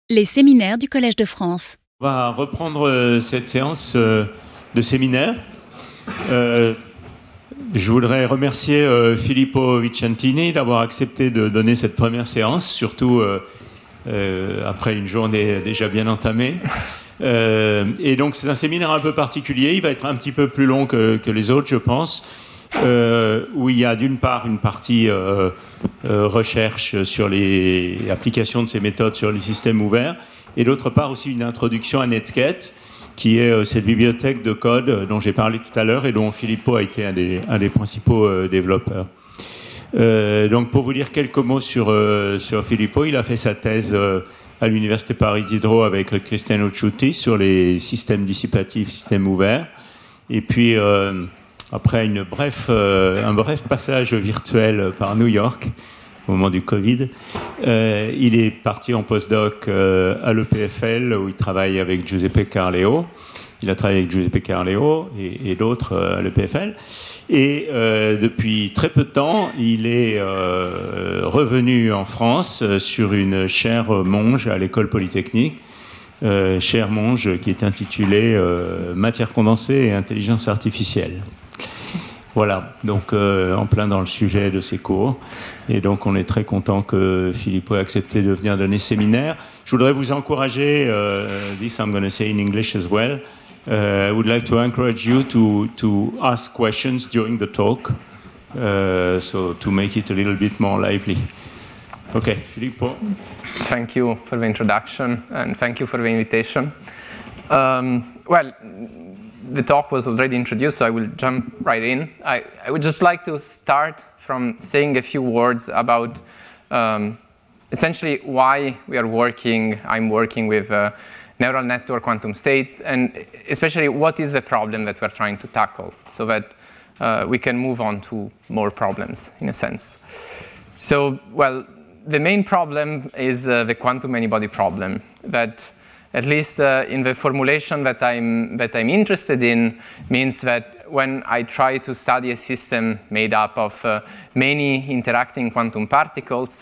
Les séminaires du Collège de France. On va reprendre cette séance de séminaire. Je voudrais remercier Filippo Vicentini d'avoir accepté de donner cette première séance, surtout après une journée déjà bien entamée. Et donc c'est un séminaire un peu particulier, il va être un petit peu plus long que les autres, je pense, où il y a d'une part une partie recherche sur les applications de ces méthodes sur les systèmes ouverts, et d'autre part aussi une introduction à Netcat, qui est cette bibliothèque de code dont j'ai parlé tout à l'heure et dont Filippo a été un des principaux développeurs. Donc pour vous dire quelques mots sur Filippo, il a fait sa thèse à l'Université Paris Diderot avec Cristiano Ciutti sur les systèmes dissipatifs, systèmes ouverts. Et puis, après un bref passage virtuel par New York, au moment du Covid, il est parti en postdoc à l'EPFL, où il travaille avec Giuseppe Carleo. Il a travaillé avec Giuseppe Carleo et d'autres à l'EPFL. Et depuis très peu de temps, il est revenu en France sur une chaire Monge à l'école polytechnique, chaire Monge qui est intitulée Matière condensée et intelligence artificielle. Voilà, donc en plein dans le sujet de ces cours. Et donc on est très content que Filippo ait accepté de venir donner ce séminaire. Je voudrais vous encourager, this I'm going to say in English as well, I would like to encourage you to ask questions during the talk, so to make it a little bit more lively. Okay, Filippo. Thank you for the introduction and thank you for the invitation. Well, the talk was already introduced, so I will jump right in. I would just like to start from saying a few words about essentially why I'm working with neural network quantum states, and especially what is the problem that we're trying to tackle, so that we can move on to more problems, in a sense. So, well, the main problem is the quantum many-body problem, that at least in the formulation that I'm interested in, means that when I try to study a system made up of many interacting quantum particles,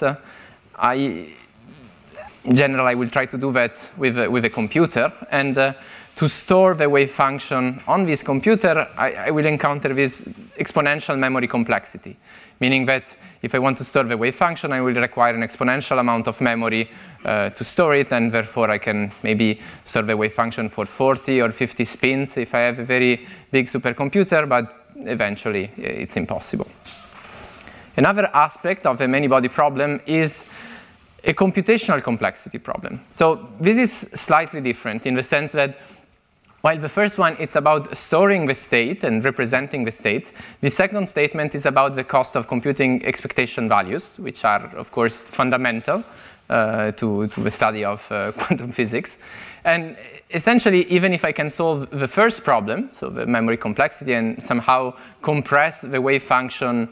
in general, I will try to do that with a computer, and to store the wave function on this computer, I will encounter this exponential memory complexity, meaning that if I want to store the wave function, I will require an exponential amount of memory to store it, and therefore I can maybe store the wave function for 40 or 50 spins if I have a very big supercomputer, but eventually it's impossible. Another aspect of the many-body problem is a computational complexity problem. So this is slightly different in the sense that while the first one, it's about storing the state and representing the state, the second statement is about the cost of computing expectation values, which are, of course, fundamental to the study of quantum physics. And essentially, even if I can solve the first problem, so the memory complexity, and somehow compress the wave function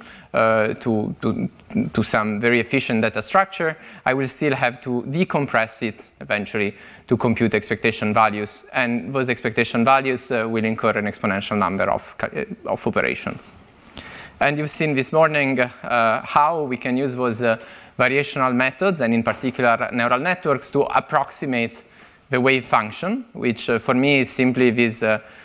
to some very efficient data structure, I will still have to decompress it eventually to compute expectation values. And those expectation values will incur an exponential number of operations. And you've seen this morning how we can use those variational methods, and in particular neural networks, to approximate the wave function, which for me is simply this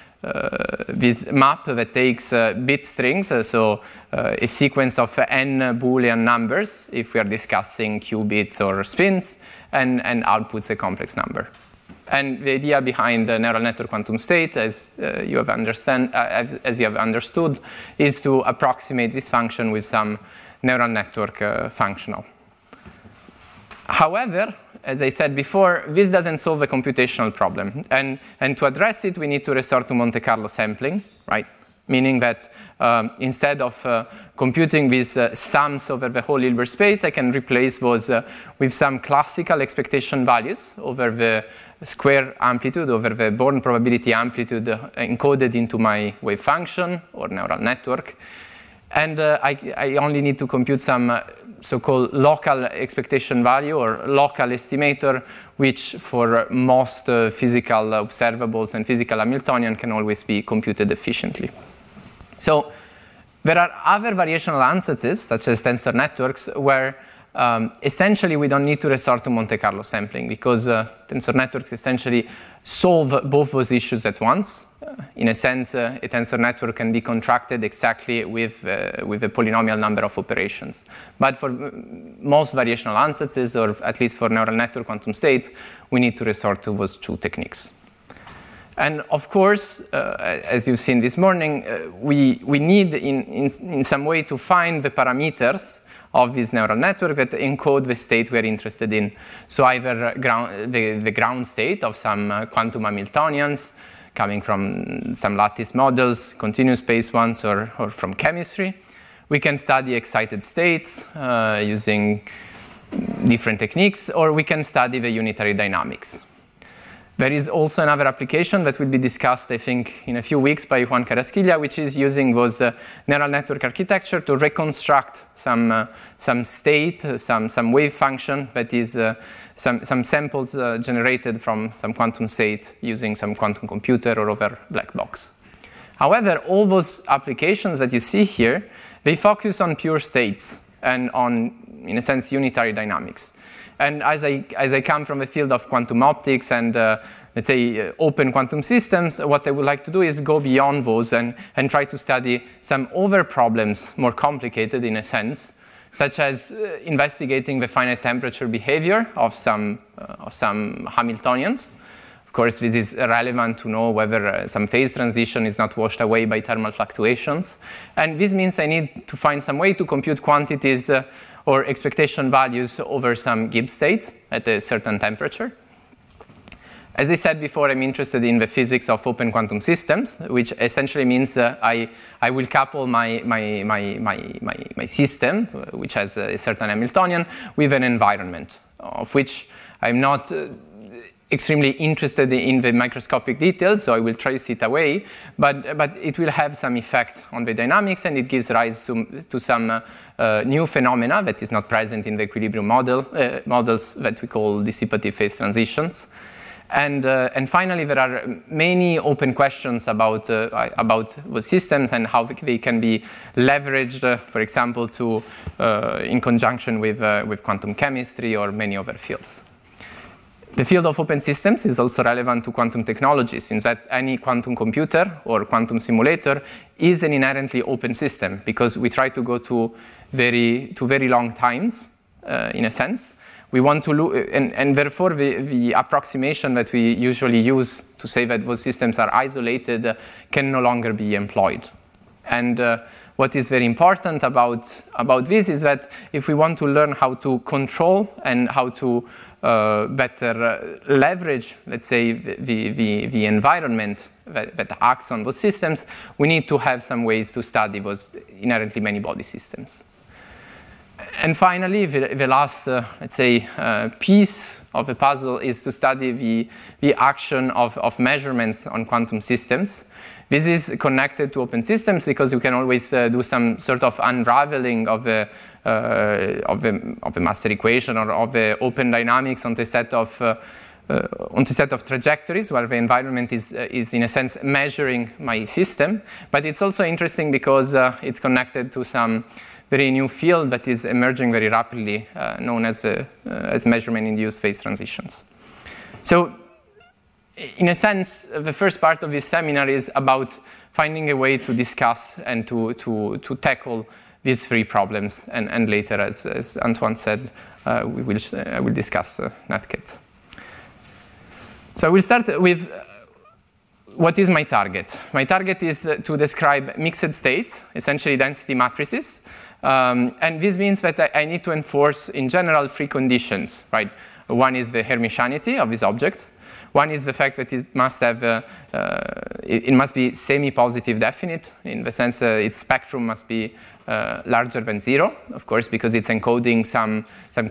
map that takes bit strings, so a sequence of n Boolean numbers, if we are discussing qubits or spins, and outputs a complex number. And the idea behind the neural network quantum state, as you have understood, is to approximate this function with some neural network functional. However, as I said before, this doesn't solve the computational problem. And to address it, we need to resort to Monte Carlo sampling, right? Meaning that instead of computing these sums over the whole Hilbert space, I can replace those with some classical expectation values over the square amplitude, over the Born probability amplitude encoded into my wave function or neural network. And I only need to compute some so-called local expectation value or local estimator, which for most physical observables and physical Hamiltonian can always be computed efficiently. So there are other variational ansatses, such as tensor networks, where essentially we don't need to resort to Monte Carlo sampling because tensor networks essentially solve both those issues at once. In a sense, a tensor network can be contracted exactly with a polynomial number of operations. But for most variational ansatz, or at least for neural network quantum states, we need to resort to those two techniques. And of course, as you've seen this morning, we need in some way to find the parameters of this neural network that encode the state we're interested in. So either the ground state of some quantum Hamiltonians coming from some lattice models, continuous space ones, or from chemistry. We can study excited states using different techniques, or we can study the unitary dynamics. There is also another application that will be discussed, I think, in a few weeks by Juan Carrasquilla, which is using those neural network architecture to reconstruct some state, some wave function that is some samples generated from some quantum state using some quantum computer or over black box. However, all those applications that you see here, they focus on pure states and on, in a sense, unitary dynamics. And as I come from the field of quantum optics and let's say open quantum systems, what I would like to do is go beyond those and try to study some other problems, more complicated in a sense, such as investigating the finite temperature behavior of some Hamiltonians. Of course, this is relevant to know whether some phase transition is not washed away by thermal fluctuations. And this means I need to find some way to compute quantities or expectation values over some Gibbs states at a certain temperature. As I said before, I'm interested in the physics of open quantum systems, which essentially means I will couple my system, which has a certain Hamiltonian, with an environment, of which I'm not extremely interested in the microscopic details, so I will trace it away, but it will have some effect on the dynamics, and it gives rise to some new phenomena that is not present in the equilibrium models that we call dissipative phase transitions. And finally, there are many open questions about the systems and how they can be leveraged, for example, in conjunction with quantum chemistry or many other fields. The field of open systems is also relevant to quantum technology, since that any quantum computer or quantum simulator is an inherently open system, because we try to go to very long times, in a sense. We want to look, and therefore the approximation that we usually use to say that those systems are isolated can no longer be employed. And what is very important about this is that if we want to learn how to control and how to better leverage, let's say, the environment that acts on those systems, we need to have some ways to study those inherently many-body systems. And finally, the last, let's say, piece of the puzzle is to study the action of measurements on quantum systems. This is connected to open systems because you can always do some sort of unraveling of the master equation or of the open dynamics on the set of trajectories where the environment is in a sense measuring my system. But it's also interesting because it's connected to some very new field that is emerging very rapidly, known as measurement-induced phase transitions. So, in a sense, the first part of this seminar is about finding a way to discuss and to tackle these three problems, and later, as Antoine said, I will discuss NetKit. So I will start with what is my target. My target is to describe mixed states, essentially density matrices, and this means that I need to enforce, in general, three conditions, right? One is the Hermitianity of this object. One is the fact that it must have, it must be semi-positive definite, in the sense its spectrum must be larger than 0, of course, because it's encoding some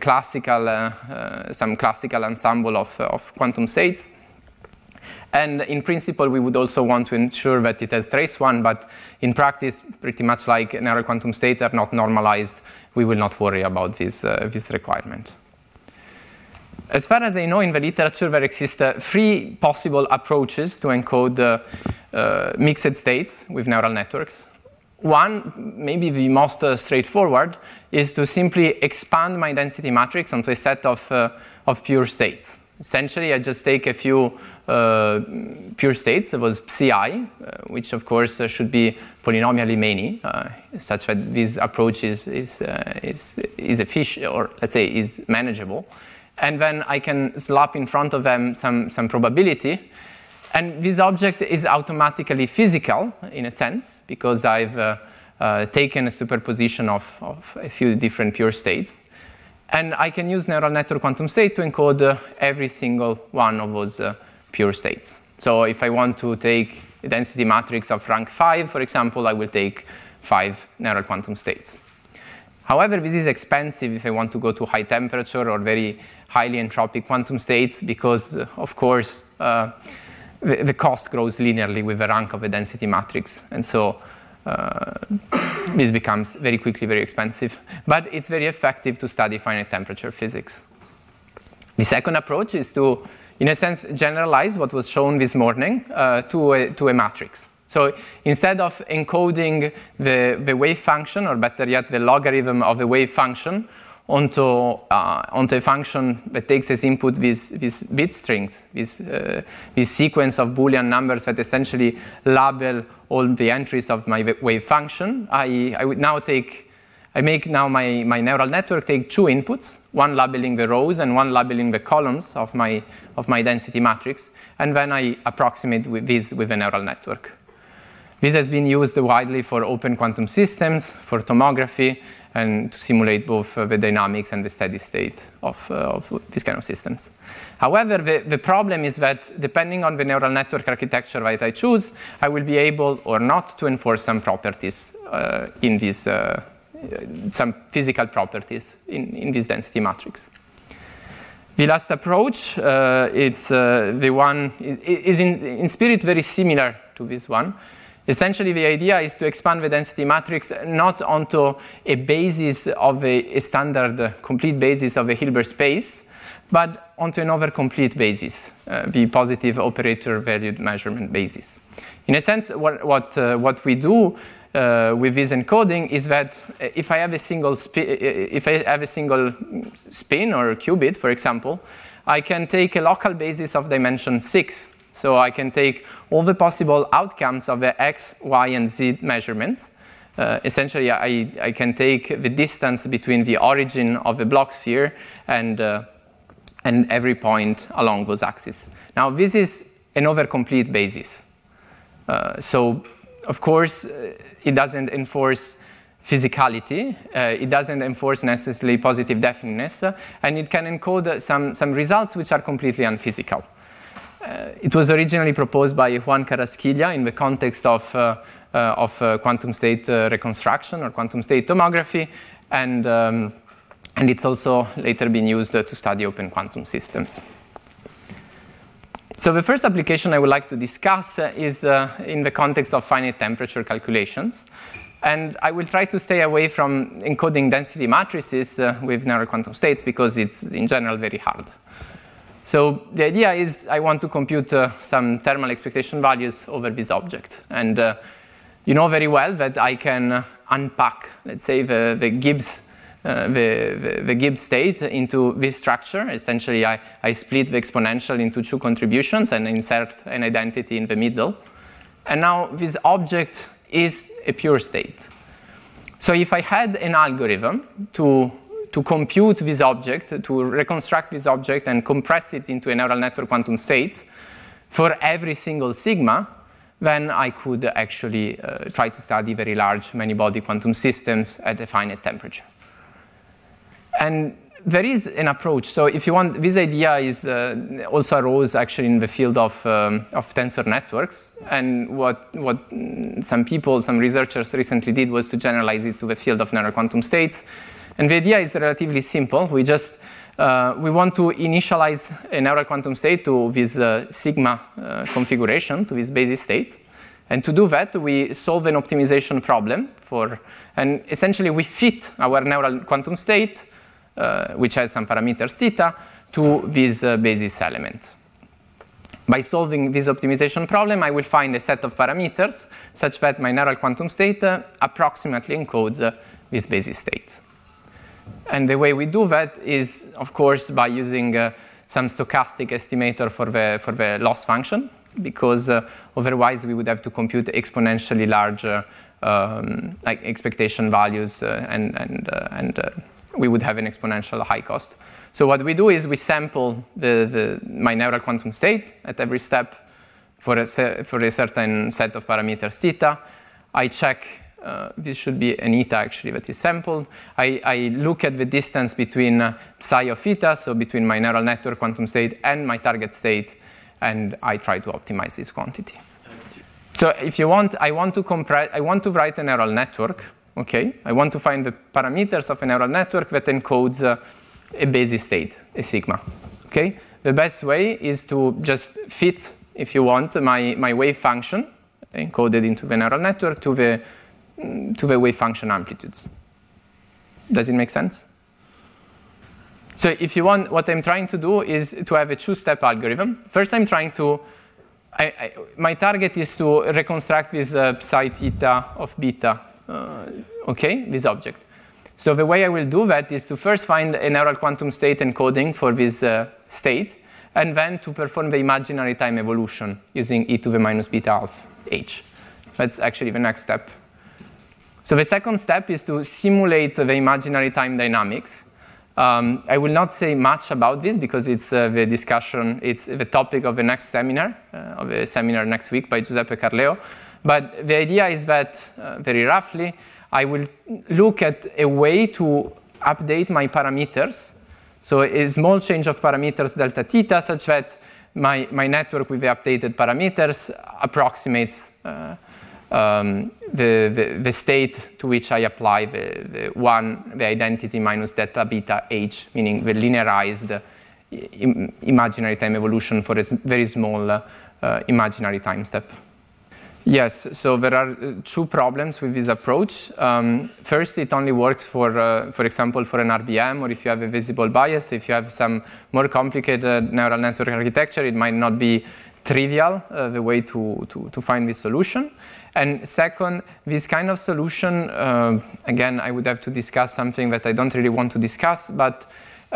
classical ensemble of quantum states. And in principle, we would also want to ensure that it has trace 1, but in practice, pretty much like neural quantum states are not normalized, we will not worry about this requirement. As far as I know, in the literature, there exist three possible approaches to encode mixed states with neural networks. One, maybe the most straightforward, is to simply expand my density matrix onto a set of pure states. Essentially, I just take a few pure states. There was Ci, which of course should be polynomially many, such that this approach is efficient, or let's say is manageable. And then I can slap in front of them some probability. And this object is automatically physical, in a sense, because I've taken a superposition of a few different pure states. And I can use neural network quantum state to encode every single one of those pure states. So if I want to take a density matrix of rank 5, for example, I will take 5 neural quantum states. However, this is expensive if I want to go to high temperature or very highly entropic quantum states, because, of course, the cost grows linearly with the rank of a density matrix. And so this becomes very quickly very expensive. But it's very effective to study finite temperature physics. The second approach is to, in a sense, generalize what was shown this morning to a matrix. So instead of encoding the wave function, or better yet, the logarithm of the wave function, onto a function that takes as input these bit strings, this sequence of Boolean numbers that essentially label all the entries of my wave function, I make now my neural network take two inputs, one labeling the rows and one labeling the columns of my density matrix, and then I approximate this with a neural network. This has been used widely for open quantum systems, for tomography, and to simulate both the dynamics and the steady state of these kind of systems. However, the problem is that depending on the neural network architecture that I choose, I will be able or not to enforce some properties in this, some physical properties in this density matrix. The last approach, it's the one is in spirit very similar to this one. Essentially, the idea is to expand the density matrix not onto a basis of a standard complete basis of a Hilbert space, but onto another complete basis, the positive operator valued measurement basis. In a sense, what we do with this encoding is that if I have a single spin or a qubit, for example, I can take a local basis of dimension 6. So I can take all the possible outcomes of the x, y, and z measurements. Essentially, I can take the distance between the origin of the Bloch sphere and every point along those axes. Now, this is another complete basis. So, of course, it doesn't enforce physicality. It doesn't enforce necessarily positive definiteness. And it can encode some results which are completely unphysical. It was originally proposed by Juan Carrasquilla in the context of quantum state reconstruction or quantum state tomography, and it's also later been used to study open quantum systems. So the first application I would like to discuss is in the context of finite temperature calculations. And I will try to stay away from encoding density matrices with neural quantum states because it's in general very hard. So the idea is I want to compute some thermal expectation values over this object. And you know very well that I can unpack, let's say, the Gibbs state into this structure. Essentially, I split the exponential into two contributions and insert an identity in the middle. And now this object is a pure state. So if I had an algorithm to compute this object, to reconstruct this object and compress it into a neural network quantum state for every single sigma, then I could actually try to study very large many-body quantum systems at a finite temperature. And there is an approach. So if you want, this idea is also arose actually in the field of tensor networks. And what some researchers recently did was to generalize it to the field of neural quantum states. And the idea is relatively simple. We want to initialize a neural quantum state to this sigma configuration, to this basis state. And to do that, we solve an optimization problem and essentially we fit our neural quantum state, which has some parameters theta, to this basis element. By solving this optimization problem, I will find a set of parameters such that my neural quantum state approximately encodes this basis state. And the way we do that is, of course, by using some stochastic estimator for the loss function, because otherwise we would have to compute exponentially larger like expectation values, and we would have an exponential high cost. So what we do is we sample my neural quantum state at every step for a certain set of parameters theta. I check, this should be an eta actually that is sampled. I look at the distance between psi of theta, so between my neural network quantum state and my target state, and I try to optimize this quantity. So if you want, I want to write a neural network, okay? I want to find the parameters of a neural network that encodes a basis state, a sigma, okay? The best way is to just fit, if you want, my wave function encoded into the neural network to the wave function amplitudes. Does it make sense? So if you want, what I'm trying to do is to have a two-step algorithm. First, I'm trying to, my target is to reconstruct this psi theta of beta, okay, this object. So the way I will do that is to first find a neural quantum state encoding for this state, and then to perform the imaginary time evolution using e to the minus beta half h. That's actually the next step. So the second step is to simulate the imaginary time dynamics. I will not say much about this because it's the discussion, it's the topic of the next seminar, of the seminar next week by Giuseppe Carleo. But the idea is that, very roughly, I will look at a way to update my parameters. So a small change of parameters delta theta such that my network with the updated parameters approximates the state to which I apply the identity minus delta beta h, meaning the linearized imaginary time evolution for a very small imaginary time step. Yes, so there are two problems with this approach. First, it only works for example, for an RBM, or if you have a visible bias. If you have some more complicated neural network architecture, it might not be trivial, the way to find this solution. And second, this kind of solution, again, I would have to discuss something that I don't really want to discuss, but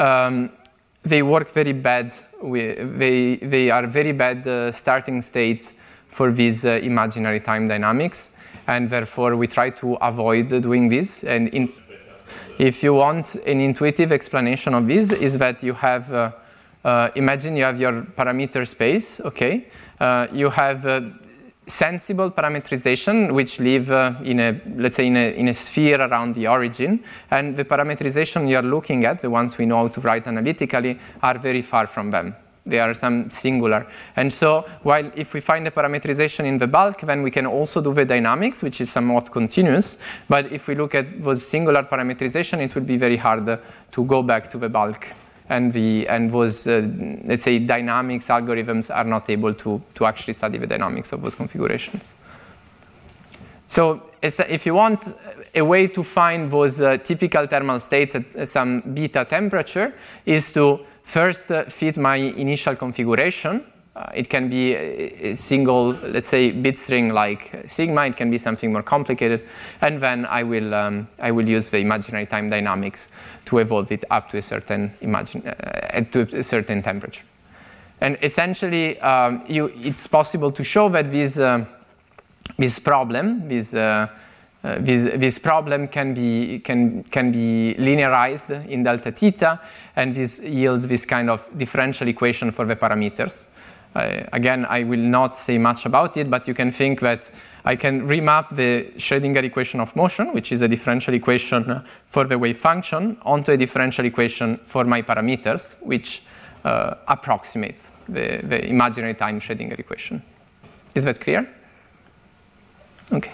they work very bad. They are very bad starting states for these imaginary time dynamics, and therefore we try to avoid doing this. And if you want an intuitive explanation of this, is that you have, imagine you have your parameter space, okay? You have sensible parameterization which live let's say in a sphere around the origin, and the parameterization you are looking at, the ones we know how to write analytically, are very far from them. They are some singular. And so while if we find the parameterization in the bulk, then we can also do the dynamics, which is somewhat continuous. But if we look at those singular parameterization, it would be very hard to go back to the bulk. And those, let's say, dynamics algorithms are not able to actually study the dynamics of those configurations. So if you want a way to find those typical thermal states at some beta temperature, is to first fit my initial configuration. It can be a single, let's say, bit string like sigma. It can be something more complicated, and then I will use the imaginary time dynamics to evolve it up to a certain to a certain temperature. And essentially, it's possible to show that this problem can be linearized in delta theta, and this yields this kind of differential equation for the parameters. Again, I will not say much about it, but you can think that I can remap the Schrödinger equation of motion, which is a differential equation for the wave function, onto a differential equation for my parameters, which approximates the imaginary time Schrödinger equation. Is that clear? Okay.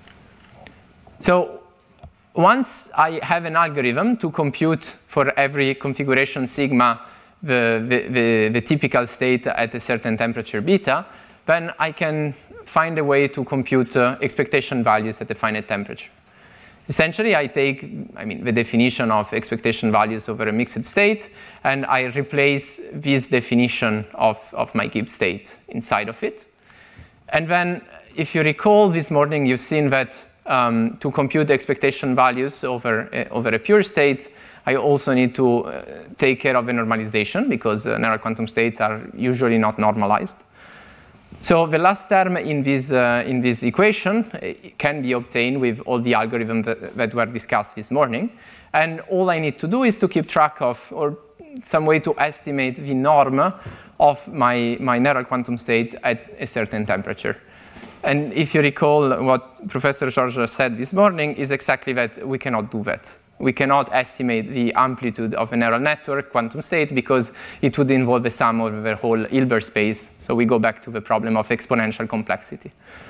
So once I have an algorithm to compute for every configuration sigma the typical state at a certain temperature beta, then I can find a way to compute expectation values at a finite temperature. Essentially, I take, the definition of expectation values over a mixed state, and I replace this definition of my Gibbs state inside of it. And then, if you recall, this morning you've seen that to compute the expectation values over a pure state, I also need to take care of the normalization, because neural quantum states are usually not normalized. So the last term in this equation can be obtained with all the algorithms that were discussed this morning. And all I need to do is to keep track of, or some way to estimate the norm of my neural quantum state at a certain temperature. And if you recall what Professor Georges said this morning, is exactly that we cannot do that. We cannot estimate the amplitude of a neural network quantum state, because it would involve the sum of the whole Hilbert space. So we go back to the problem of exponential complexity.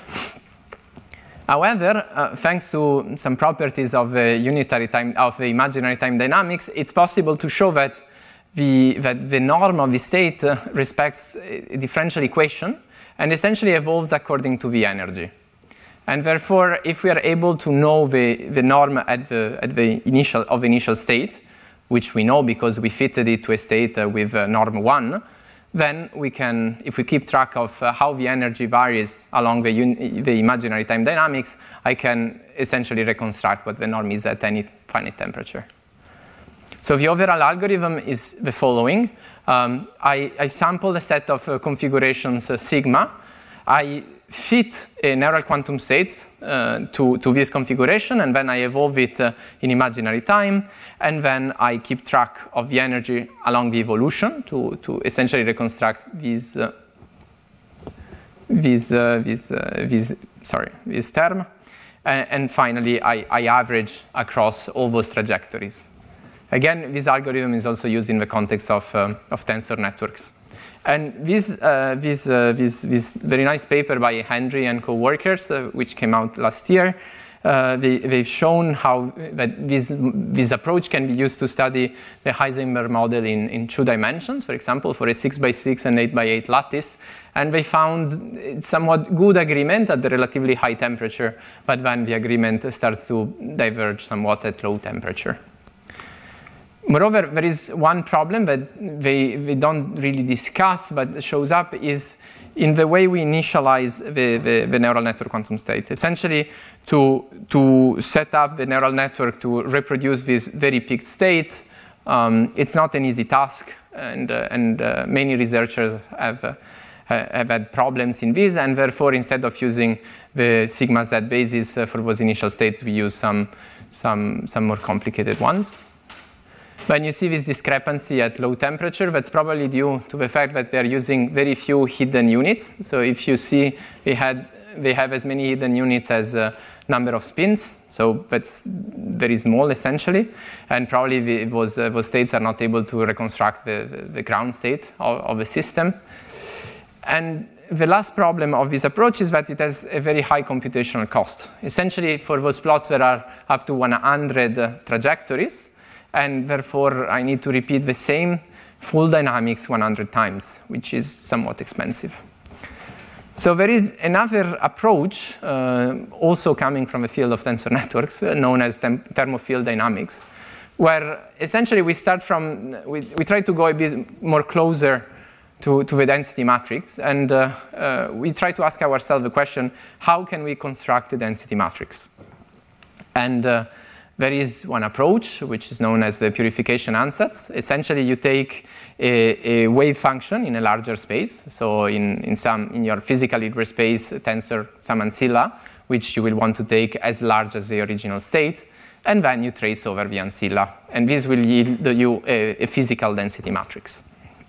However, thanks to some properties of the unitary time, of the imaginary time dynamics, it's possible to show that the norm of the state respects a differential equation and essentially evolves according to the energy. And therefore, if we are able to know the norm at the initial state, which we know because we fitted it to a state with norm 1, then we can, if we keep track of how the energy varies along the imaginary time dynamics, I can essentially reconstruct what the norm is at any finite temperature. So the overall algorithm is the following. I sample a set of configurations sigma. I fit a neural quantum state to this configuration, and then I evolve it in imaginary time, and then I keep track of the energy along the evolution to essentially reconstruct this term, and finally I average across all those trajectories. Again, this algorithm is also used in the context of tensor networks. And this very nice paper by Henry and co-workers, which came out last year, they've shown how that this approach can be used to study the Heisenberg model in 2 dimensions, for example, for a 6x6 and 8x8 lattice. And they found somewhat good agreement at the relatively high temperature, but then the agreement starts to diverge somewhat at low temperature. Moreover, there is one problem that they don't really discuss, but shows up, is in the way we initialize the neural network quantum state. Essentially, to set up the neural network to reproduce this very peaked state, it's not an easy task, and many researchers have had problems in this, and therefore, instead of using the sigma z basis for those initial states, we use some more complicated ones. When you see this discrepancy at low temperature, that's probably due to the fact that they're using very few hidden units. So if you see, they have as many hidden units as number of spins. So that's very small, essentially. And probably those states are not able to reconstruct the ground state of the system. And the last problem of this approach is that it has a very high computational cost. Essentially, for those plots that are up to 100 trajectories, and therefore I need to repeat the same full dynamics 100 times, which is somewhat expensive. So there is another approach, also coming from the field of tensor networks, known as thermofield dynamics, where essentially we start from, we try to go a bit more closer to the density matrix, and we try to ask ourselves the question, how can we construct a density matrix? And there is one approach, which is known as the purification ansatz. Essentially, you take a wave function in a larger space. So in your physical Hilbert space tensor sum ancilla, which you will want to take as large as the original state, and then you trace over the ancilla. And this will yield you a physical density matrix.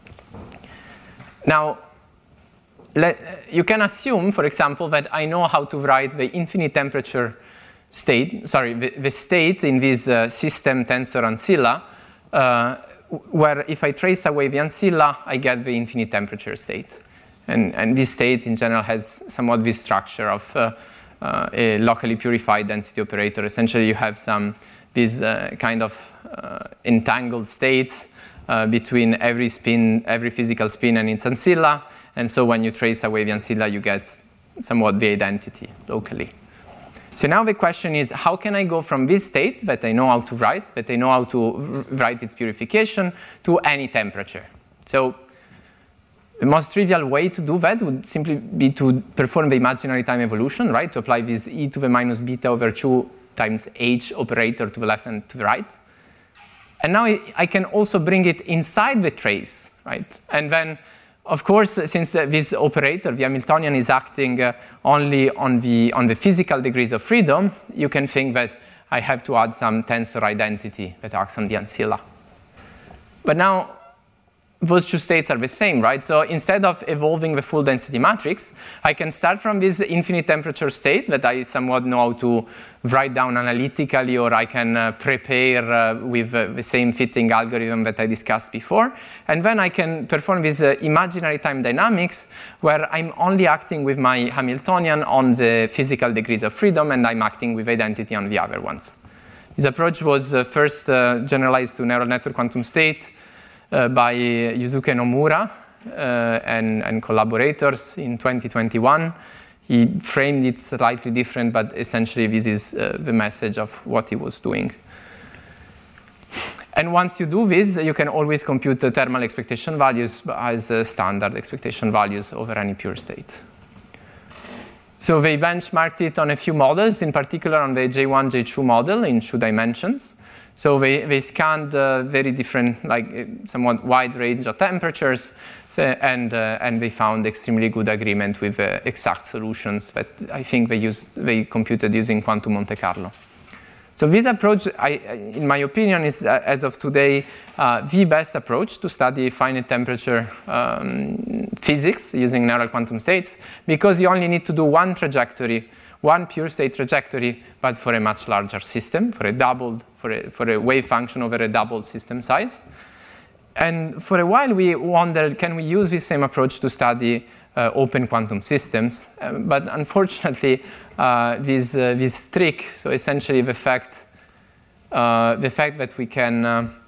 Now, you can assume, for example, that I know how to write the infinite temperature state, the state in this system tensor ancilla, where if I trace away the ancilla, I get the infinite temperature state. And this state in general has somewhat this structure of a locally purified density operator. Essentially, you have these kind of entangled states between every physical spin and its ancilla. And so when you trace away the ancilla, you get somewhat the identity locally. So now the question is, how can I go from this state that I know how to write, that I know how to write its purification, to any temperature? So the most trivial way to do that would simply be to perform the imaginary time evolution, right? To apply this e to the minus beta over 2 times h operator to the left and to the right. And now I can also bring it inside the trace, right? And then, of course, since this operator, the Hamiltonian, is acting only on the physical degrees of freedom, you can think that I have to add some tensor identity that acts on the ancilla. But now, those two states are the same, right? So instead of evolving the full density matrix, I can start from this infinite temperature state that I somewhat know how to write down analytically, or I can prepare with the same fitting algorithm that I discussed before. And then I can perform this imaginary time dynamics where I'm only acting with my Hamiltonian on the physical degrees of freedom, and I'm acting with identity on the other ones. This approach was first generalized to neural network quantum state by Yusuke Nomura and collaborators in 2021. He framed it slightly different, but essentially this is the message of what he was doing. And once you do this, you can always compute the thermal expectation values as standard expectation values over any pure state. So they benchmarked it on a few models, in particular on the J1, J2 model in 2 dimensions. So they scanned very different, like somewhat wide range of temperatures, and they found extremely good agreement with exact solutions that I think they computed using Quantum Monte Carlo. So this approach, in my opinion, is, as of today, the best approach to study finite temperature physics using neural quantum states, because you only need to do one trajectory, one pure state trajectory, but for a much larger system, for a wave function over a doubled system size. And for a while we wondered, can we use this same approach to study open quantum systems? But unfortunately, this trick, so essentially the fact that we can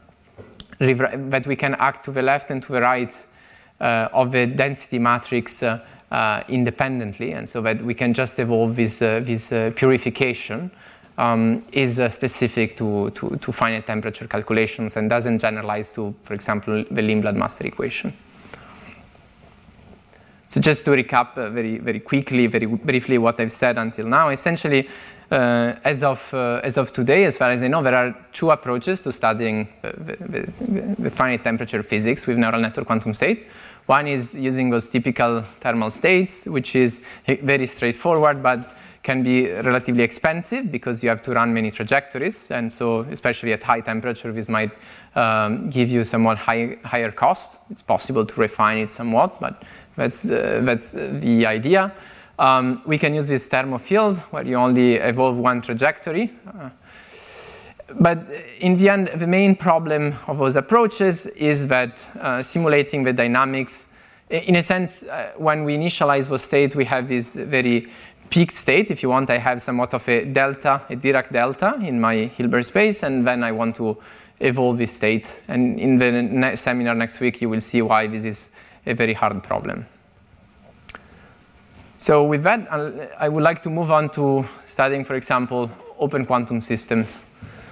act to the left and to the right of the density matrix independently, and so that we can just evolve this purification, is specific to finite temperature calculations and doesn't generalize to, for example, the Lindblad master equation. So just to recap very quickly, very briefly what I've said until now, essentially, as of today, as far as I know, there are 2 approaches to studying the finite temperature physics with neural network quantum state. One is using those typical thermal states, which is very straightforward, but can be relatively expensive because you have to run many trajectories. And so, especially at high temperature, this might give you somewhat higher cost. It's possible to refine it somewhat, but that's the idea. We can use this thermofield, where you only evolve one trajectory. But in the end, the main problem of those approaches is that simulating the dynamics, in a sense, when we initialize those state, we have this very peaked state. If you want, I have somewhat of a delta, a Dirac delta in my Hilbert space, and then I want to evolve this state. And in the seminar next week, you will see why this is a very hard problem. So with that, I would like to move on to studying, for example, open quantum systems,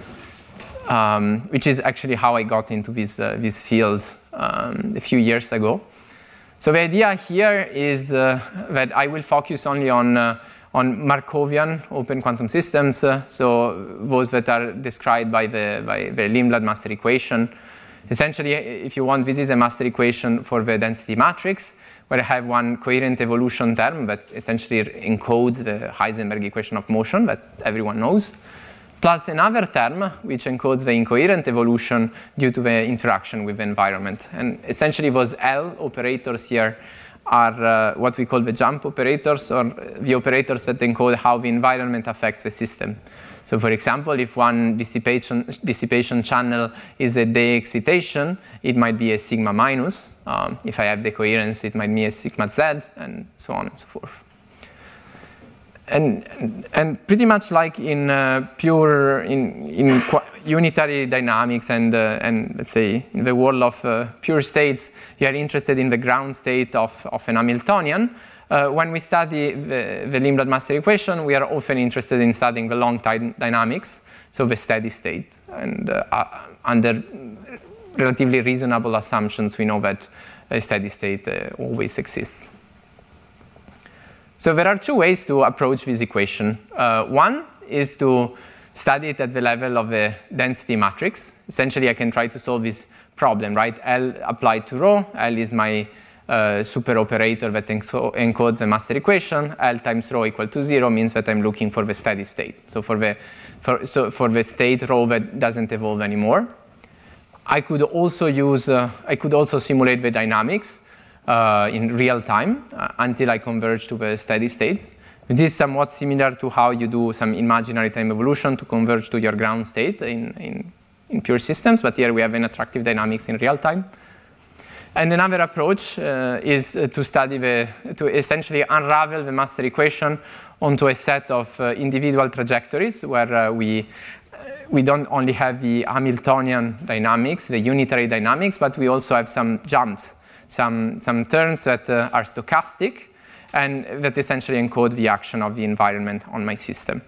which is actually how I got into this field a few years ago. So the idea here is that I will focus only on Markovian open quantum systems, so those that are described by the Lindblad master equation. Essentially, if you want, this is a master equation for the density matrix, where I have one coherent evolution term that essentially encodes the Heisenberg equation of motion that everyone knows, plus another term which encodes the incoherent evolution due to the interaction with the environment. And essentially those L operators here are what we call the jump operators, or the operators that encode how the environment affects the system. So for example, if one dissipation channel is a day excitation, it might be a sigma minus. If I have the coherence, it might be a sigma z, and so on and so forth. And pretty much like in unitary dynamics and let's say in the world of pure states, you are interested in the ground state of an Hamiltonian. When we study the Limblad-Master equation, we are often interested in studying the long-time dynamics, so the steady state. And under relatively reasonable assumptions, we know that a steady state always exists. So there are two ways to approach this equation. One is to study it at the level of a density matrix. Essentially, I can try to solve this problem, right? L applied to rho. L is my super operator that encodes the master equation. L times rho equal to 0 means that I'm looking for the steady state. So for the state rho that doesn't evolve anymore. I could also simulate the dynamics in real time until I converge to the steady state. This is somewhat similar to how you do some imaginary time evolution to converge to your ground state in pure systems, but here we have an attractive dynamics in real time. And another approach is to essentially unravel the master equation onto a set of individual trajectories where we don't only have the Hamiltonian dynamics, the unitary dynamics, but we also have some jumps, some terms that are stochastic, and that essentially encode the action of the environment on my system.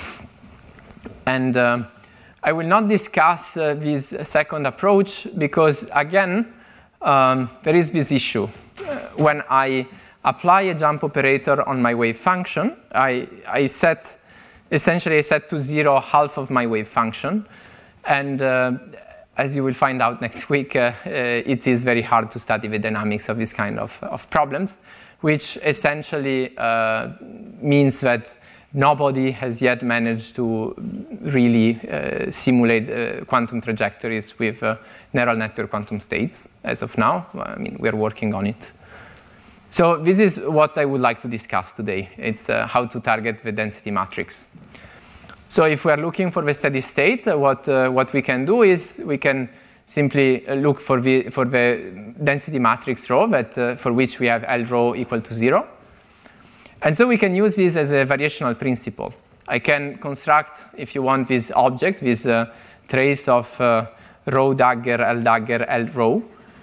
And I will not discuss this second approach because, again, there is this issue. When I apply a jump operator on my wave function, I set to 0 half of my wave function. And as you will find out next week, it is very hard to study the dynamics of this kind of problems, which essentially means that nobody has yet managed to really simulate quantum trajectories with neural network quantum states as of now. I mean, we're working on it. So this is what I would like to discuss today. It's how to target the density matrix. So if we are looking for the steady state, what we can do is we can simply look for the density matrix rho for which we have L rho equal to 0. And so we can use this as a variational principle. I can construct, if you want, this object, this trace of rho dagger, L rho.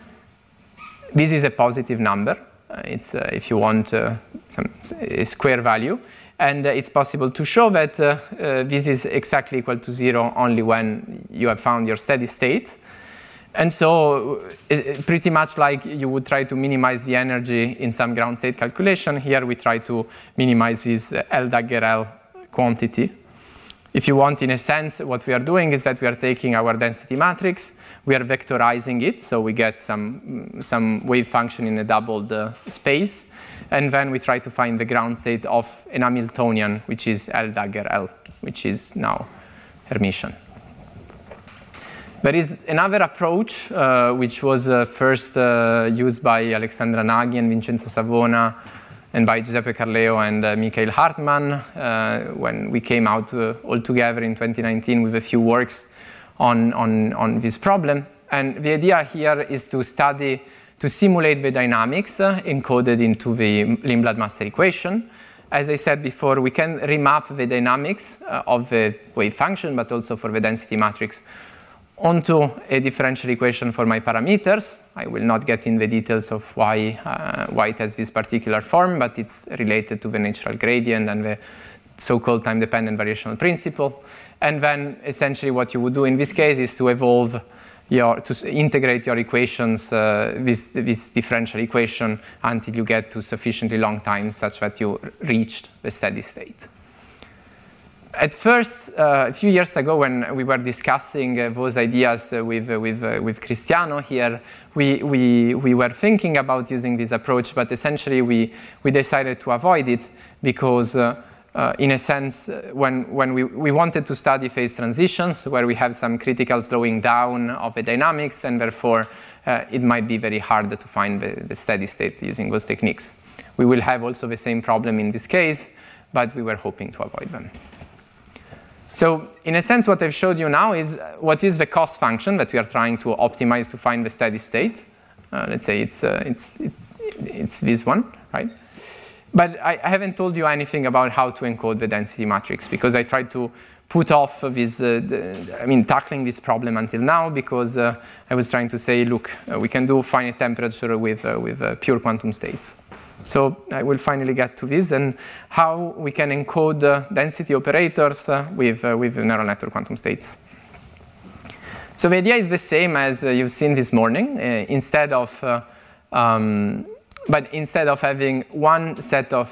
This is a positive number. It's, if you want, a square value. And it's possible to show that this is exactly equal to 0 only when you have found your steady state. And so pretty much like you would try to minimize the energy in some ground state calculation, here we try to minimize this L dagger L quantity. If you want, in a sense, what we are doing is that we are taking our density matrix, we are vectorizing it, so we get some wave function in a doubled space, and then we try to find the ground state of an Hamiltonian, which is L dagger L, which is now Hermitian. There is another approach, which was first used by Alexandra Nagy and Vincenzo Savona, and by Giuseppe Carleo and Michael Hartmann, when we came out all together in 2019 with a few works on this problem. And the idea here is to simulate the dynamics encoded into the Limblad-Master equation. As I said before, we can remap the dynamics of the wave function, but also for the density matrix onto a differential equation for my parameters. I will not get in the details of why it has this particular form, but it's related to the natural gradient and the so-called time-dependent variational principle. And then essentially what you would do in this case is to integrate your equations with this differential equation until you get to sufficiently long time such that you reached the steady state. At first, a few years ago, when we were discussing those ideas with Cristiano here, we were thinking about using this approach, but essentially we decided to avoid it because, in a sense, when we wanted to study phase transitions, where we have some critical slowing down of the dynamics, and therefore it might be very hard to find the steady state using those techniques. We will have also the same problem in this case, but we were hoping to avoid them. So in a sense, what I've showed you now is what is the cost function that we are trying to optimize to find the steady state. Let's say it's this one, right? But I haven't told you anything about how to encode the density matrix, because I tried to put off this, tackling this problem until now, because I was trying to say, look, we can do finite temperature with pure quantum states. So I will finally get to this and how we can encode density operators with neural network quantum states. So the idea is the same as you've seen this morning. Instead of having one set of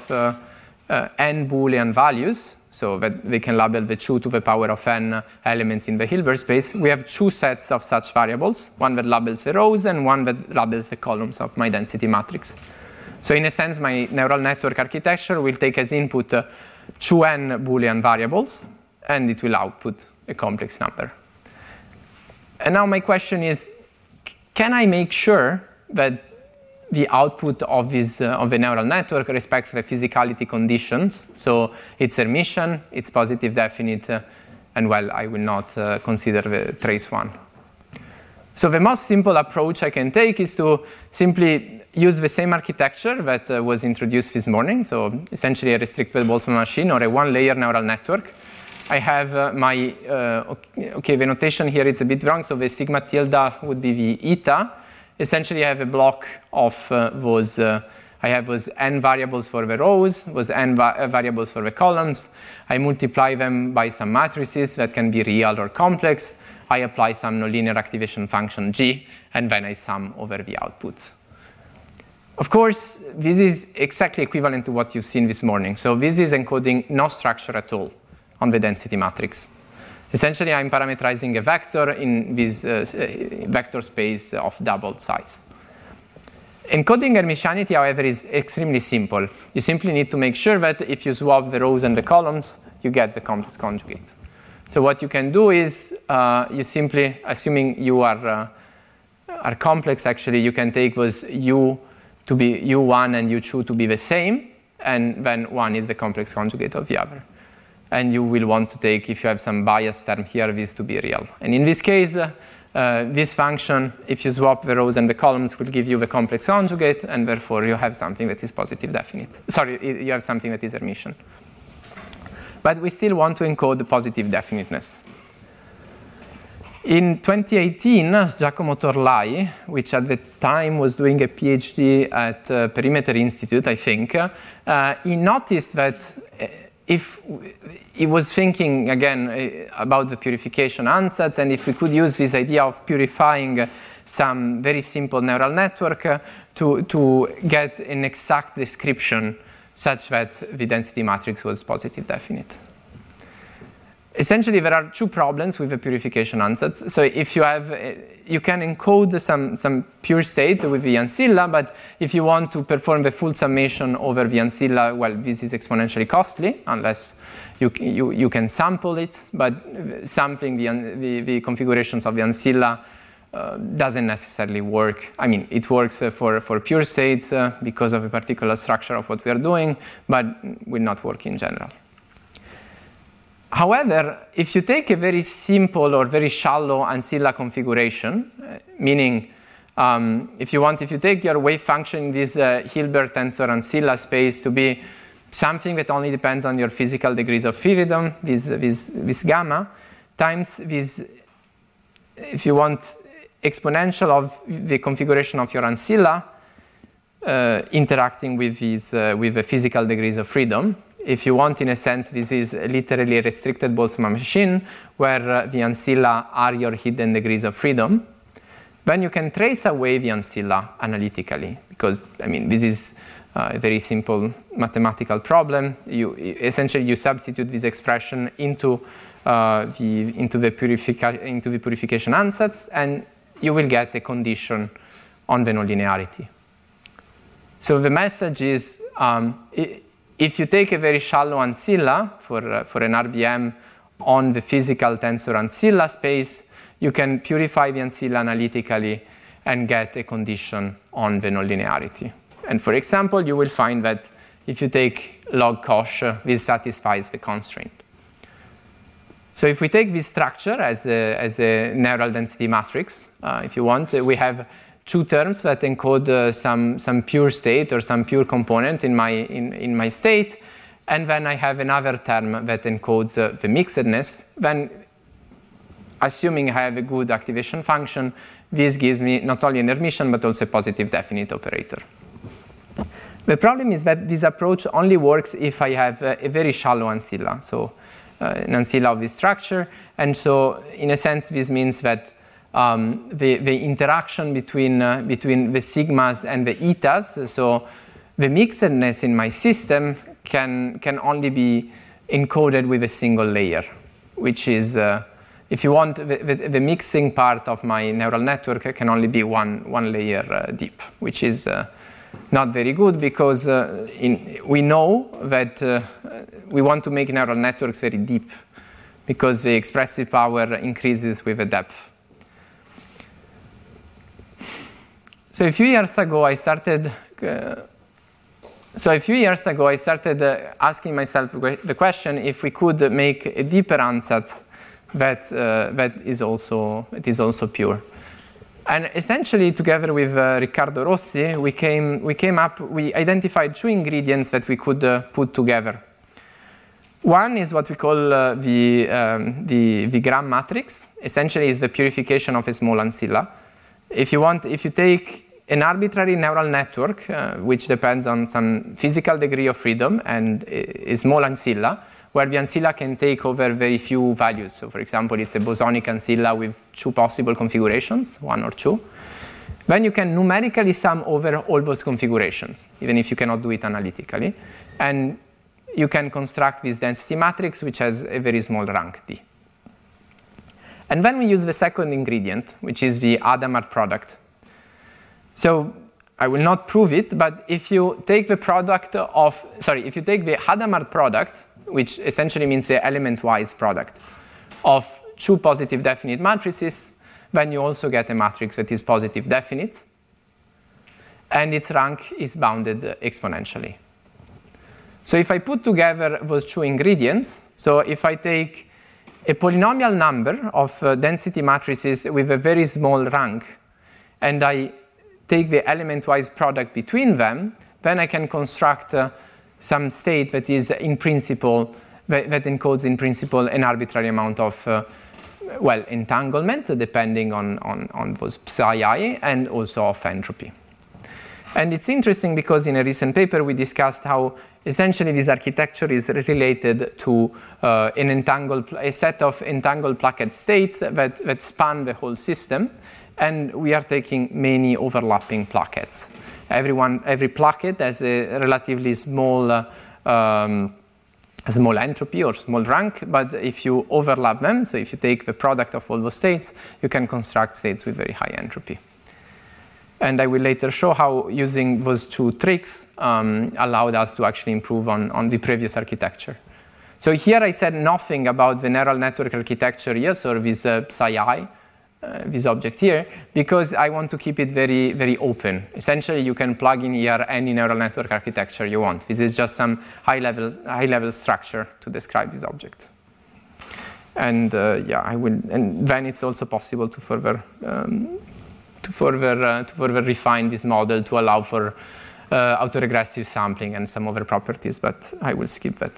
n Boolean values, so that they can label the 2 to the power of n elements in the Hilbert space, we have two sets of such variables, one that labels the rows and one that labels the columns of my density matrix. So in a sense, my neural network architecture will take as input 2n Boolean variables, and it will output a complex number. And now my question is, can I make sure that the output of the neural network respects the physicality conditions? So it's Hermitian, it's positive definite, and well, I will not consider the trace one. So the most simple approach I can take is to simply use the same architecture that was introduced this morning, so essentially a restricted Boltzmann machine or a one-layer neural network. I have the notation here is a bit wrong, so the sigma tilde would be the eta. Essentially, I have a block of those, I have those n variables for the rows, those n variables for the columns. I multiply them by some matrices that can be real or complex. I apply some nonlinear activation function g, and then I sum over the output. Of course, this is exactly equivalent to what you've seen this morning. So this is encoding no structure at all on the density matrix. Essentially, I'm parameterizing a vector in this vector space of doubled size. Encoding Hermitianity, however, is extremely simple. You simply need to make sure that if you swap the rows and the columns, you get the complex conjugate. So what you can do is you simply, assuming you are complex, actually, you can take those u to be u1 and u2 to be the same, and then 1 is the complex conjugate of the other. And you will want to take, if you have some bias term here, this to be real. And in this case, this function, if you swap the rows and the columns, will give you the complex conjugate, and therefore you have something that is positive definite. Sorry, you have something that is Hermitian. But we still want to encode the positive definiteness. In 2018, Giacomo Torlai, which at the time was doing a PhD at Perimeter Institute, I think, he noticed that if he was thinking, again, about the purification ansatz, and if we could use this idea of purifying some very simple neural network to get an exact description such that the density matrix was positive definite. Essentially, there are two problems with the purification ansatz. So if you have, you can encode some pure state with the ancilla, but if you want to perform the full summation over the ancilla, well, this is exponentially costly, unless you can sample it, but sampling the configurations of the ancilla doesn't necessarily work. I mean, it works for pure states because of a particular structure of what we are doing, but will not work in general. However, if you take a very simple or very shallow ancilla configuration, meaning if you take your wave function in this Hilbert tensor ancilla space to be something that only depends on your physical degrees of freedom, this gamma, times this, if you want, exponential of the configuration of your ancilla interacting with the physical degrees of freedom. If you want, in a sense, this is literally a restricted Boltzmann machine where the ancilla are your hidden degrees of freedom. Then you can trace away the ancilla analytically, because, I mean, this is a very simple mathematical problem. Essentially, you substitute this expression into the purification ansatz, and you will get a condition on the nonlinearity. So the message is, if you take a very shallow ancilla for an RBM on the physical tensor ancilla space, you can purify the ancilla analytically and get a condition on the nonlinearity. And for example, you will find that if you take log cosh, this satisfies the constraint. So if we take this structure as a neural density matrix, if you want, we have two terms that encode some pure state or some pure component in my state. And then I have another term that encodes the mixedness. Then, assuming I have a good activation function, this gives me not only an Hermitian, but also a positive definite operator. The problem is that this approach only works if I have a very shallow ancilla, so an ancilla of this structure. And so, in a sense, this means that the interaction between the sigmas and the etas, so the mixedness in my system can only be encoded with a single layer, which is, if you want, the mixing part of my neural network can only be one layer deep, which is not very good because we know that we want to make neural networks very deep because the expressive power increases with the depth. So a few years ago, I started asking myself the question if we could make a deeper ansatz that is also pure. And essentially, together with Riccardo Rossi, we identified two ingredients that we could put together. One is what we call the Gram matrix. Essentially, is the purification of a small ancilla. If you take an arbitrary neural network, which depends on some physical degree of freedom and a small ancilla, where the ancilla can take over very few values. So, for example, it's a bosonic ancilla with two possible configurations, one or two. Then you can numerically sum over all those configurations, even if you cannot do it analytically. And you can construct this density matrix, which has a very small rank D. And then we use the second ingredient, which is the Hadamard product. So I will not prove it, but if you take the Hadamard product, which essentially means the element-wise product of two positive definite matrices, then you also get a matrix that is positive definite, and its rank is bounded exponentially. So if I put together those two ingredients, so if I take a polynomial number of density matrices with a very small rank, and I take the element-wise product between them, then I can construct some state that is in principle, that encodes in principle an arbitrary amount of, entanglement, depending on those psi I, and also of entropy. And it's interesting because in a recent paper we discussed how essentially this architecture is related to a set of entangled placket states that span the whole system, and we are taking many overlapping plackets. Every placket has a relatively small entropy or small rank, but if you overlap them, so if you take the product of all those states, you can construct states with very high entropy. And I will later show how using those two tricks allowed us to actually improve on the previous architecture. So here I said nothing about the neural network architecture, yes, or this psi I, this object here, because I want to keep it very, very open. Essentially, you can plug in here any neural network architecture you want. This is just some high-level structure to describe this object. And and then it's also possible to further refine this model to allow for autoregressive sampling and some other properties, but I will skip that.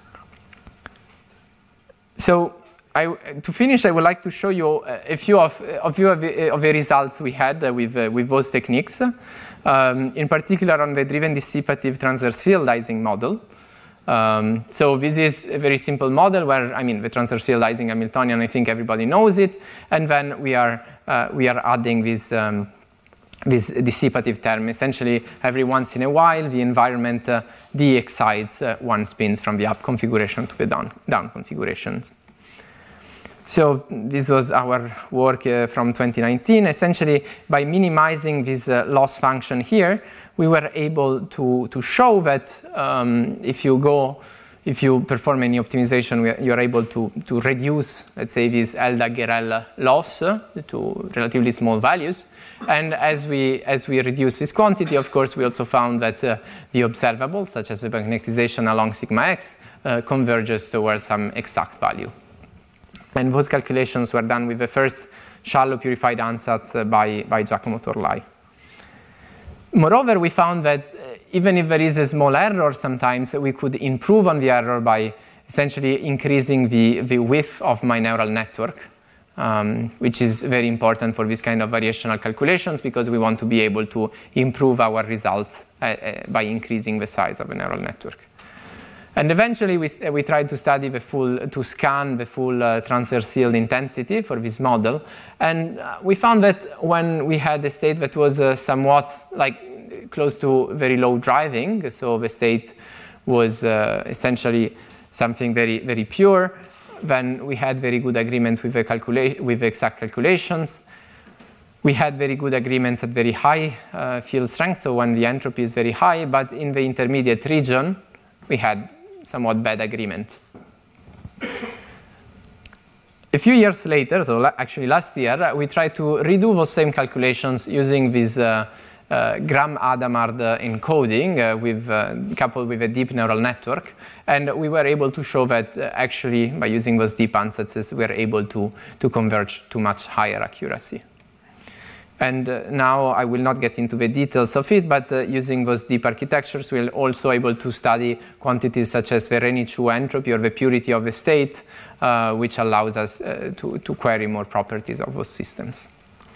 So to finish, I would like to show you a few of the results we had with those techniques, in particular on the driven dissipative transverse fieldizing model. So this is a very simple model where, the transverse fieldizing Hamiltonian, I think everybody knows it, and then we are adding this dissipative term. Essentially, every once in a while, the environment de-excites one spins from the up configuration to the down configurations. So this was our work from 2019. Essentially, by minimizing this loss function here, we were able to show that if you perform any optimization, you are able to reduce, let's say, this Elda-Gerel loss to relatively small values. And as we reduce this quantity, of course, we also found that the observables, such as the magnetization along sigma x, converges towards some exact value. And those calculations were done with the first shallow purified ansatz by Giacomo Torlai. Moreover, we found that even if there is a small error, sometimes we could improve on the error by essentially increasing the width of my neural network, which is very important for this kind of variational calculations because we want to be able to improve our results by increasing the size of a neural network. And eventually we tried to scan the full transverse field intensity for this model. And we found that when we had a state that was somewhat like close to very low driving, so the state was essentially something very, very pure, then we had very good agreement with the exact calculations. We had very good agreements at very high field strength, so when the entropy is very high, but in the intermediate region, we had somewhat bad agreement. A few years later, so actually last year, we tried to redo those same calculations using this Gram-Hadamard encoding coupled with a deep neural network. And we were able to show that actually, by using those deep ansatz, we are able to converge to much higher accuracy. And now I will not get into the details of it, but using those deep architectures, we're also able to study quantities such as the Renichu entropy or the purity of the state, which allows us to query more properties of those systems.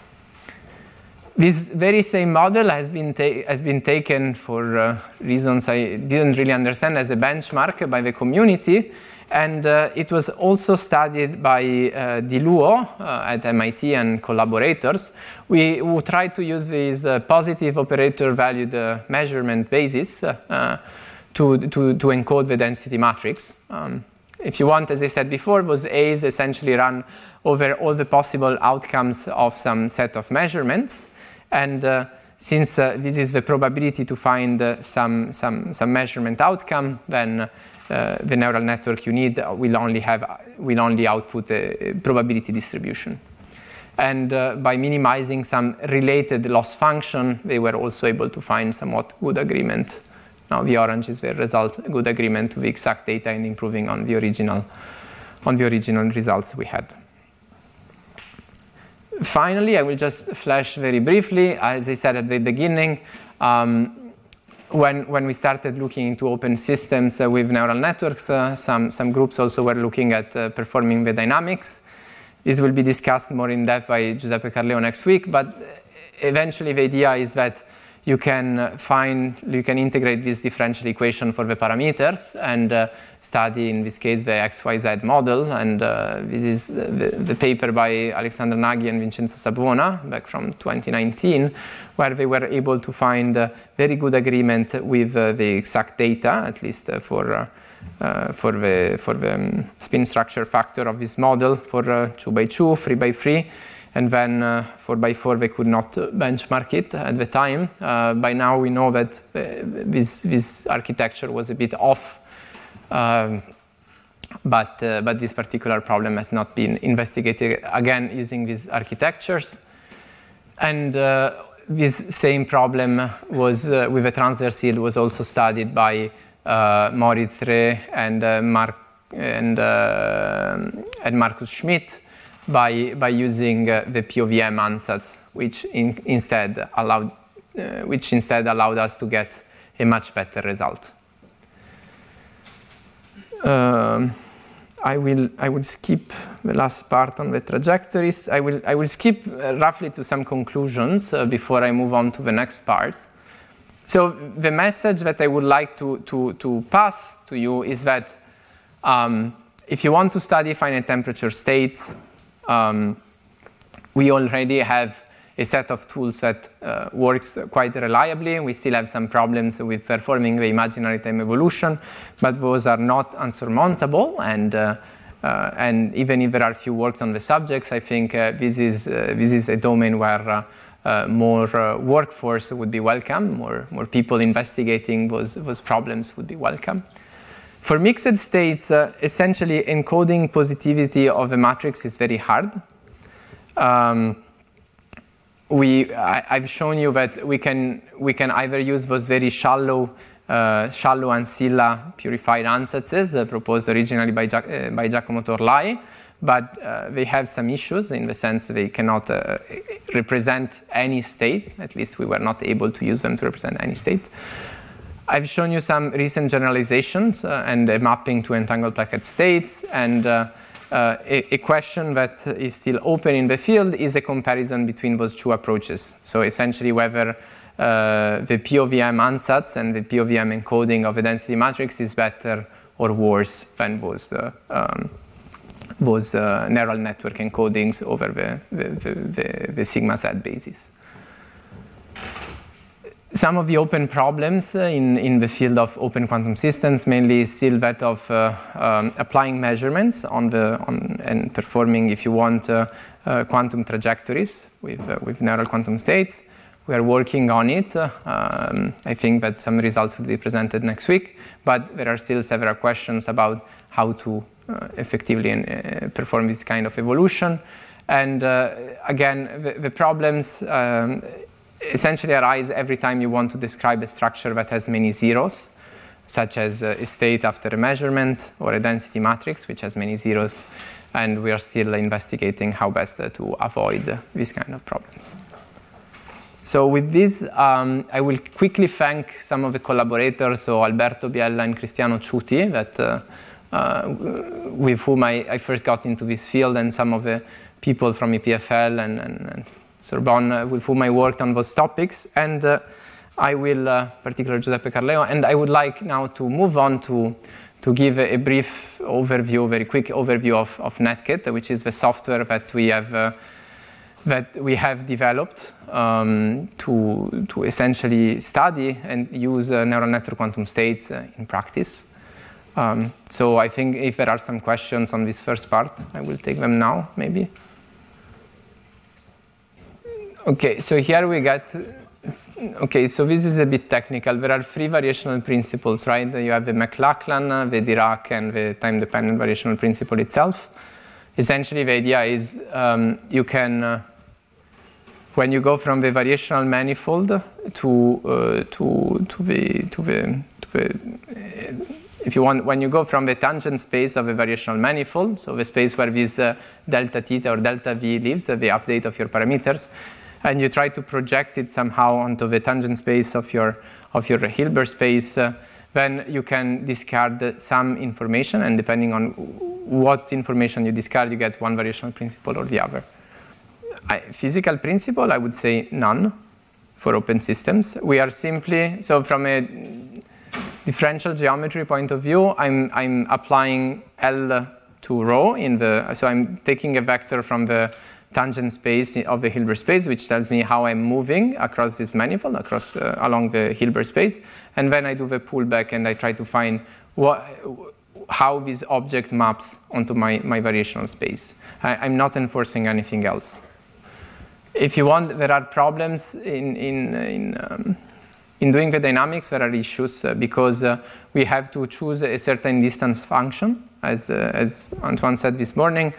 This very same model has been taken for reasons I didn't really understand as a benchmark by the community. And it was also studied by Di Luo at MIT and collaborators. We tried to use this positive operator valued measurement basis to encode the density matrix. If you want, as I said before, those A's essentially run over all the possible outcomes of some set of measurements. And since this is the probability to find some measurement outcome, then the neural network you need will only output a probability distribution. And by minimizing some related loss function, they were also able to find somewhat good agreement. Now the orange is the result, good agreement to the exact data and improving on the original results we had. Finally, I will just flash very briefly, as I said at the beginning, when we started looking into open systems with neural networks, some groups also were looking at performing the dynamics. This will be discussed more in depth by Giuseppe Carleo next week, but eventually the idea is that you can integrate this differential equation for the parameters and study, in this case, the XYZ model. And this is the paper by Alexander Nagy and Vincenzo Savona back from 2019, where they were able to find very good agreement with the exact data, at least for the spin structure factor of this model for 2x2, 3x3. And then 4x4, they could not benchmark it at the time. By now, we know that this architecture was a bit off, but this particular problem has not been investigated again using these architectures. And this same problem was with the transverse field was also studied by Moritz Reh and Markus Schmidt by using the POVM ansatz, which instead allowed us to get a much better result. I will skip the last part on the trajectories. I will skip roughly to some conclusions before I move on to the next part. So the message that I would like to pass to you is that if you want to study finite temperature states, we already have a set of tools that works quite reliably. We still have some problems with performing the imaginary time evolution, but those are not unsurmountable. And even if there are few works on the subjects, I think this is a domain where more workforce would be welcome, more people investigating those problems would be welcome. For mixed states, essentially encoding positivity of a matrix is very hard. I've shown you that we can either use those very shallow ancilla purified ansatzes proposed originally by Giacomo Torlai, but they have some issues in the sense they cannot represent any state. At least we were not able to use them to represent any state. I've shown you some recent generalizations and a mapping to entangled Plaquet states, and a question that is still open in the field is a comparison between those two approaches. So essentially whether the POVM ansatz and the POVM encoding of a density matrix is better or worse than those neural network encodings over the sigma Z basis. Some of the open problems in the field of open quantum systems mainly is still that of applying measurements and performing, if you want, quantum trajectories with neural quantum states. We are working on it. I think that some results will be presented next week, but there are still several questions about how to effectively perform this kind of evolution. And again, the problems essentially arise every time you want to describe a structure that has many zeros, such as a state after a measurement or a density matrix, which has many zeros. And we are still investigating how best to avoid these kind of problems. So with this, I will quickly thank some of the collaborators, so Alberto Biella and Cristiano Ciuti, that with whom I first got into this field, and some of the people from EPFL and Sorbonne with whom I worked on those topics. And I will, particularly Giuseppe Carleo, and I would like now to move on to give a brief overview, very quick overview of NetKit, which is the software that we have developed to essentially study and use neural network quantum states in practice. So I think if there are some questions on this first part, I will take them now, maybe. Okay, so here we get, okay, so this is a bit technical. There are three variational principles, right? You have the McLachlan, the Dirac, and the time-dependent variational principle itself. Essentially, the idea is you can, when you go from the variational manifold if you want, when you go from the tangent space of a variational manifold, so the space where this delta theta or delta v lives, the update of your parameters, and you try to project it somehow onto the tangent space of your Hilbert space, then you can discard some information, and depending on what information you discard, you get one variational principle or the other. Physical principle, I would say none for open systems. We are simply, so from a differential geometry point of view, I'm applying L to rho so I'm taking a vector from the tangent space of the Hilbert space, which tells me how I'm moving across this manifold, along the Hilbert space, and then I do the pullback and I try to find how this object maps onto my variational space. I'm not enforcing anything else. If you want, there are problems in doing the dynamics. There are issues because we have to choose a certain distance function, as Antoine said this morning,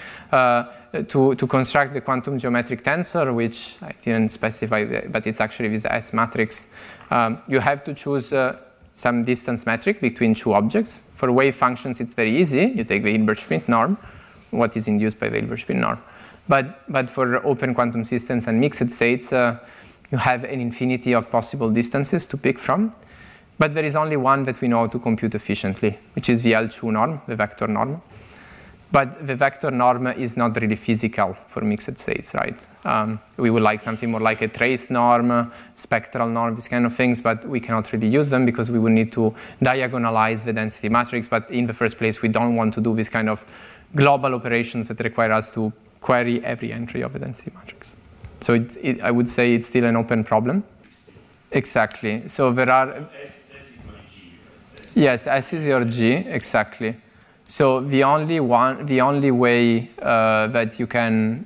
to construct the quantum geometric tensor, which I didn't specify, but it's actually this S matrix. You have to choose some distance metric between two objects. For wave functions, it's very easy. You take the Hilbert-Schmidt norm, what is induced by the Hilbert-Schmidt norm. But for open quantum systems and mixed states, you have an infinity of possible distances to pick from. But there is only one that we know how to compute efficiently, which is the L2 norm, the vector norm. But the vector norm is not really physical for mixed states, right? We would like something more like a trace norm, spectral norm, these kind of things, but we cannot really use them because we would need to diagonalize the density matrix. But in the first place, we don't want to do this kind of global operations that require us to query every entry of a density matrix. So I would say it's still an open problem. Exactly. So there are... S is my G. Yes, S is your G, exactly. So the only way that you can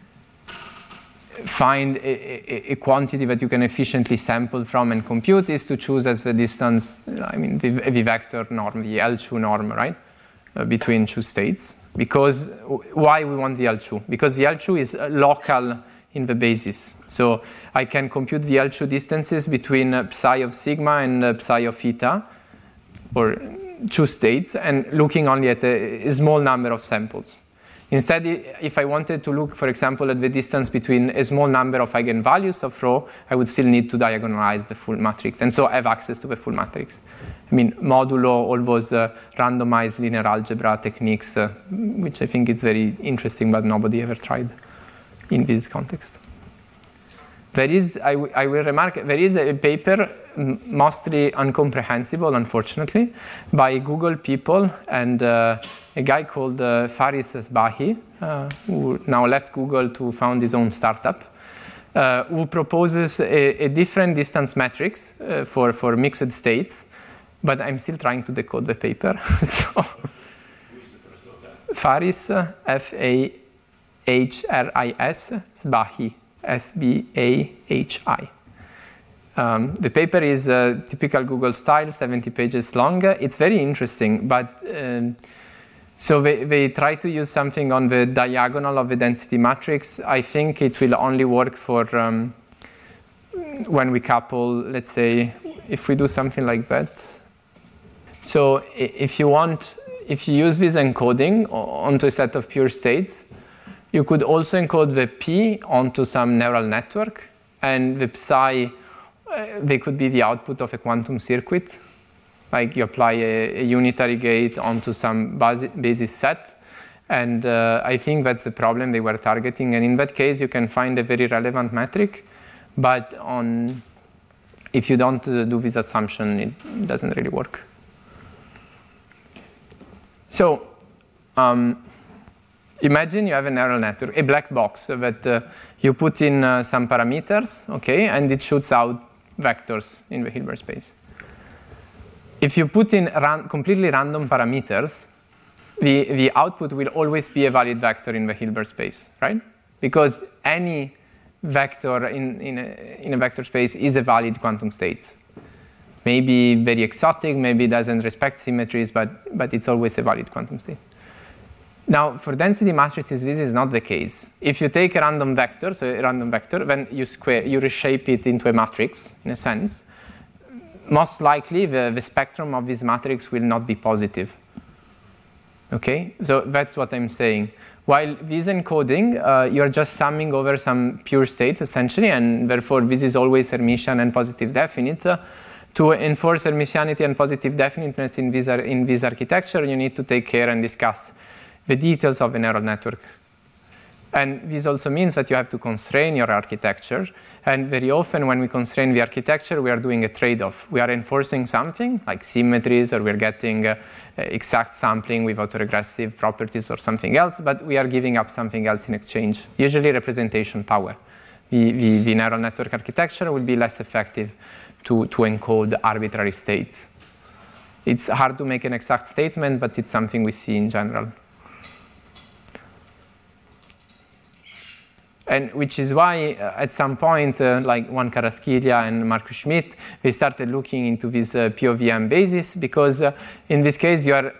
find a quantity that you can efficiently sample from and compute is to choose as the distance, the vector norm, the L2 norm, right, between two states. Because why we want the L2? Because the L2 is local in the basis. So I can compute the L2 distances between psi of sigma and psi of theta, or two states, and looking only at a small number of samples. Instead, if I wanted to look, for example, at the distance between a small number of eigenvalues of rho, I would still need to diagonalize the full matrix, and so have access to the full matrix. I mean, modulo, all those randomized linear algebra techniques, which I think is very interesting, but nobody ever tried in this context. There is, I will remark, there is a paper, mostly incomprehensible, unfortunately, by Google people and a guy called Faris Esbahi, who now left Google to found his own startup, who proposes a different distance matrix for mixed states, but I'm still trying to decode the paper. So, who is the first of that? Faris, F-A-H-R-I-S, Sbahi. S-B-A-H-I. The paper is typical Google style, 70 pages long. It's very interesting, but so they try to use something on the diagonal of the density matrix. I think it will only work for when we couple, let's say, if we do something like that. So if you use this encoding onto a set of pure states, you could also encode the P onto some neural network, and the psi, they could be the output of a quantum circuit. Like you apply a unitary gate onto some basis set, and I think that's the problem they were targeting. And in that case, you can find a very relevant metric, but if you don't do this assumption, it doesn't really work. So, imagine you have a neural network, a black box that you put in some parameters, okay, and it shoots out vectors in the Hilbert space. If you put in completely random parameters, the output will always be a valid vector in the Hilbert space, right? Because any vector in a vector space is a valid quantum state. Maybe very exotic, maybe doesn't respect symmetries, but it's always a valid quantum state. Now, for density matrices, this is not the case. If you take a random vector, then you reshape it into a matrix, in a sense, most likely the spectrum of this matrix will not be positive. Okay? So that's what I'm saying. While this encoding, you're just summing over some pure states, essentially, and therefore this is always Hermitian and positive definite. To enforce Hermitianity and positive definiteness in this architecture, you need to take care and discuss the details of a neural network. And this also means that you have to constrain your architecture. And very often when we constrain the architecture, we are doing a trade-off. We are enforcing something like symmetries, or we're getting exact sampling with autoregressive properties or something else, but we are giving up something else in exchange, usually representation power. The neural network architecture will be less effective to encode arbitrary states. It's hard to make an exact statement, but it's something we see in general. And which is why at some point, like Juan Carrasquilla and Marcus Schmidt, they started looking into this POVM basis, because in this case, you are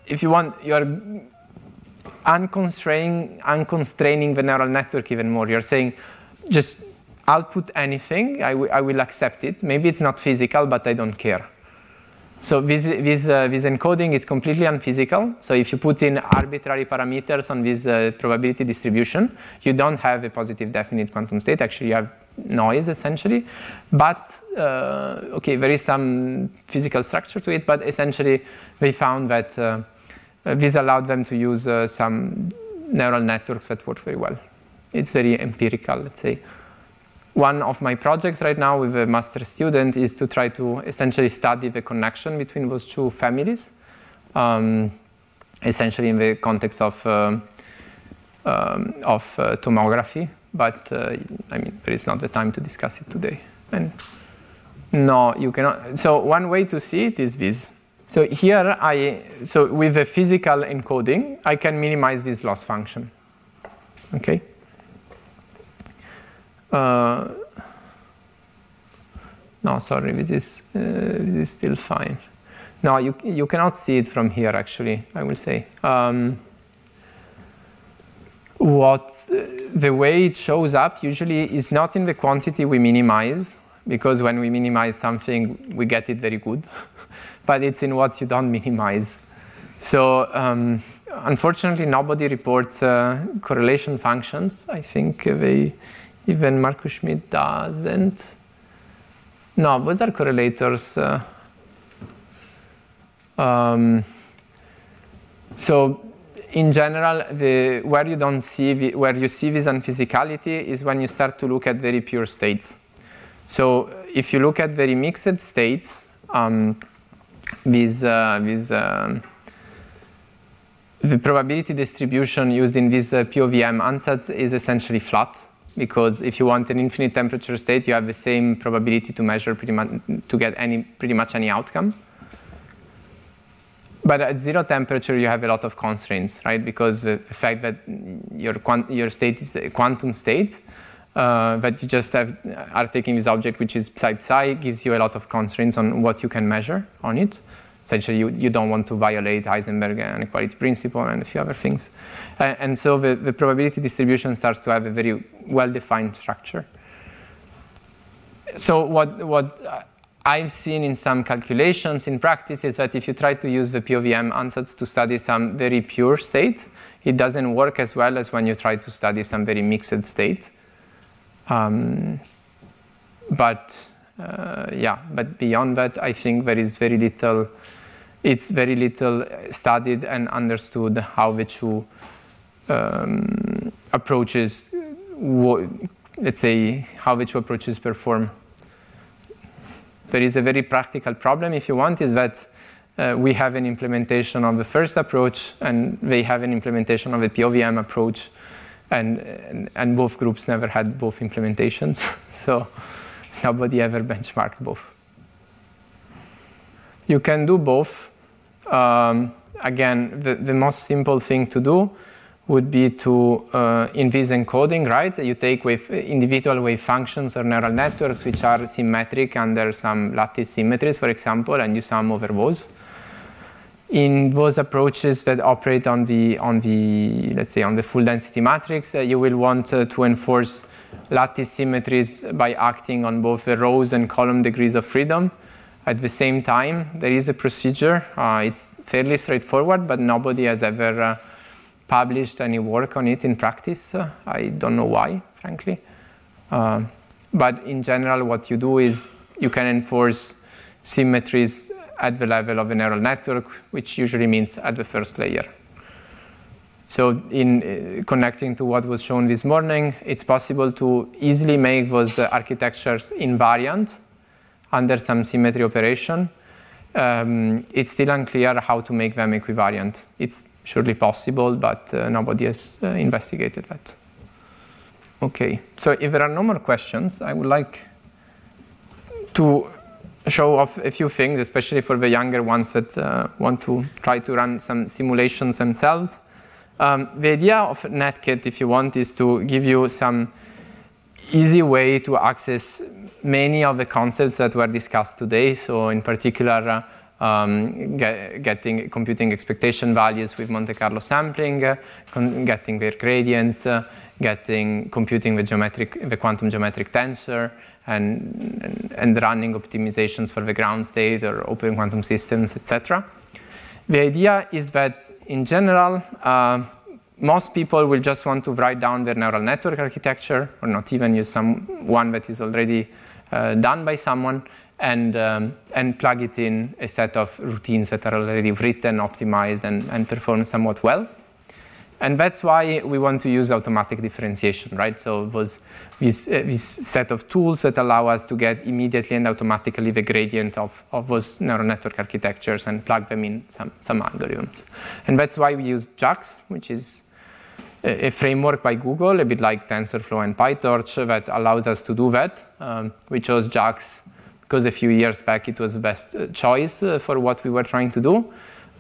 unconstraining the neural network even more. You're saying, just output anything, I will accept it. Maybe it's not physical, but I don't care. So this encoding is completely unphysical. So if you put in arbitrary parameters on this probability distribution, you don't have a positive definite quantum state. Actually, you have noise, essentially. But, okay, there is some physical structure to it, but essentially they found that this allowed them to use some neural networks that work very well. It's very empirical, let's say. One of my projects right now with a master student is to try to essentially study the connection between those two families, essentially in the context of tomography. But I mean, there is not the time to discuss it today. And no, you cannot. So one way to see it is this. So here, so with the physical encoding, I can minimize this loss function. Okay. No, sorry, this is still fine. No, you cannot see it from here, actually, I will say. The way it shows up usually is not in the quantity we minimize, because when we minimize something, we get it very good, but it's in what you don't minimize. So unfortunately, nobody reports correlation functions. I think even Markus Schmidt doesn't. No, those are correlators. So in general, where you see this unphysicality is when you start to look at very pure states. So if you look at very mixed states, the probability distribution used in these POVM ansatz is essentially flat, because if you want an infinite temperature state, you have the same probability to measure to get pretty much any outcome. But at 0 temperature, you have a lot of constraints, right? Because the fact that your state is a quantum state, that you just are taking this object which is psi gives you a lot of constraints on what you can measure on it. Essentially, you don't want to violate Heisenberg inequality principle and a few other things. And so the probability distribution starts to have a very well-defined structure. So what I've seen in some calculations in practice is that if you try to use the POVM ansatz to study some very pure state, it doesn't work as well as when you try to study some very mixed state. But beyond that, I think there is very little. It's very little studied and understood how the two approaches, let's say, how the two approaches perform. There is a very practical problem, if you want, is that we have an implementation of the first approach and they have an implementation of the POVM approach, and both groups never had both implementations, so nobody ever benchmarked both. You can do both. Again, the most simple thing to do would be to, in this encoding, right, you take individual wave functions or neural networks which are symmetric under some lattice symmetries, for example, and you sum over those. In those approaches that operate on the let's say, on the full density matrix, you will want to enforce lattice symmetries by acting on both the rows and column degrees of freedom. At the same time, there is a procedure. It's fairly straightforward, but nobody has ever published any work on it in practice. I don't know why, frankly. But in general, what you do is you can enforce symmetries at the level of a neural network, which usually means at the first layer. So in connecting to what was shown this morning, it's possible to easily make those architectures invariant under some symmetry operation. It's still unclear how to make them equivariant. It's surely possible, but nobody has investigated that. Okay, so if there are no more questions, I would like to show off a few things, especially for the younger ones that want to try to run some simulations themselves. The idea of NetKit, if you want, is to give you some easy way to access many of the concepts that were discussed today. So in particular, computing expectation values with Monte Carlo sampling, getting their gradients, computing the quantum geometric tensor, and running optimizations for the ground state or open quantum systems, etc. The idea is that in general, most people will just want to write down their neural network architecture, or not even use one that is already done by someone, and plug it in a set of routines that are already written, optimized, and perform somewhat well. And that's why we want to use automatic differentiation, right? So it was this set of tools that allow us to get immediately and automatically the gradient of those neural network architectures and plug them in some algorithms. And that's why we use JAX, which is a framework by Google, a bit like TensorFlow and PyTorch, that allows us to do that. We chose JAX because a few years back it was the best choice for what we were trying to do.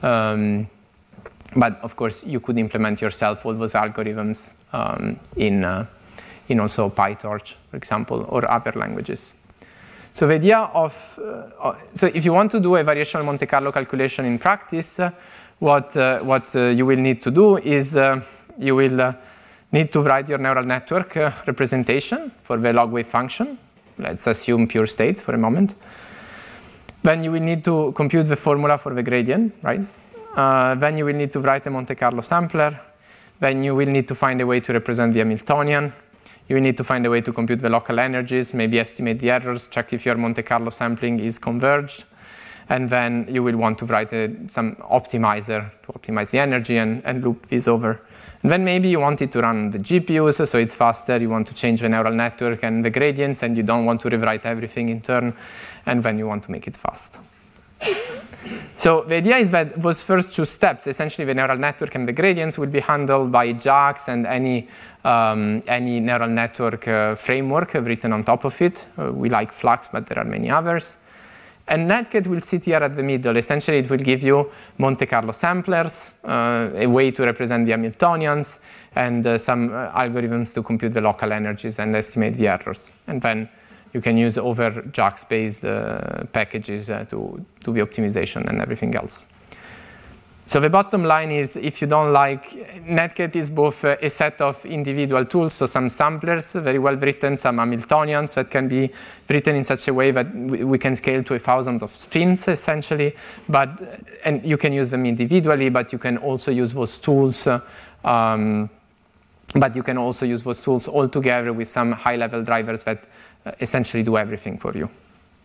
But of course, you could implement yourself all those algorithms in also PyTorch, for example, or other languages. So the idea of so if you want to do a variational Monte Carlo calculation in practice, what you will need to do is you will need to write your neural network representation for the log wave function. Let's assume pure states for a moment. Then you will need to compute the formula for the gradient, right? Then you will need to write a Monte Carlo sampler. Then you will need to find a way to represent the Hamiltonian. You will need to find a way to compute the local energies, maybe estimate the errors, check if your Monte Carlo sampling is converged. And then you will want to write some optimizer to optimize the energy and loop this over. And then maybe you want it to run on the GPUs, so it's faster. You want to change the neural network and the gradients, and you don't want to rewrite everything in turn. And then you want to make it fast. So the idea is that those first two steps, essentially the neural network and the gradients, will be handled by JAX and any neural network framework written on top of it. We like Flux, but there are many others. And Netcat will sit here at the middle. Essentially, it will give you Monte Carlo samplers, a way to represent the Hamiltonians, and some algorithms to compute the local energies and estimate the errors. And then you can use other JAX-based packages to do the optimization and everything else. So the bottom line is, if you don't like, Netcat is both a set of individual tools, so some samplers, very well written, some Hamiltonians that can be written in such a way that we can scale to 1,000 of spins, essentially. And you can use them individually, but you can also use those tools. But you can also use those tools all together with some high-level drivers that essentially do everything for you.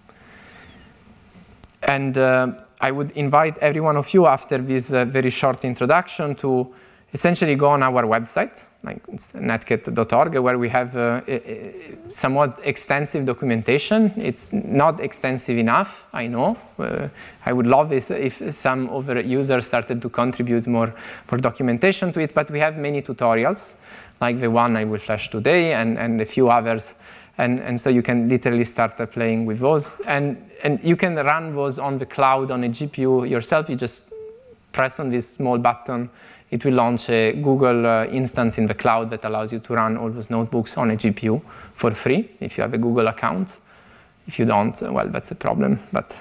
And I would invite every one of you after this very short introduction to essentially go on our website, like netcat.org, where we have somewhat extensive documentation. It's not extensive enough, I know. I would love this if some other users started to contribute more documentation to it, but we have many tutorials, like the one I will flash today and a few others. And so you can literally start playing with those. And you can run those on the cloud on a GPU yourself. You just press on this small button. It will launch a Google instance in the cloud that allows you to run all those notebooks on a GPU for free if you have a Google account. If you don't, well, that's a problem. But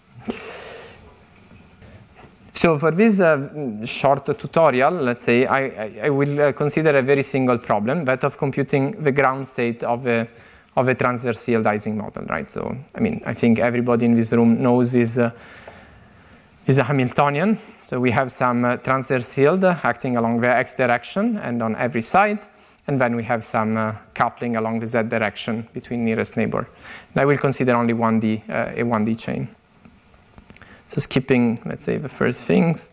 so for this short tutorial, let's say, I will consider a very single problem, that of computing the ground state of a transverse field Ising model, right? So, I mean, I think everybody in this room knows this is a Hamiltonian. So we have some transverse field acting along the x direction and on every side. And then we have some coupling along the z direction between nearest neighbor. And I will consider only a 1D chain. So skipping, let's say, the first things.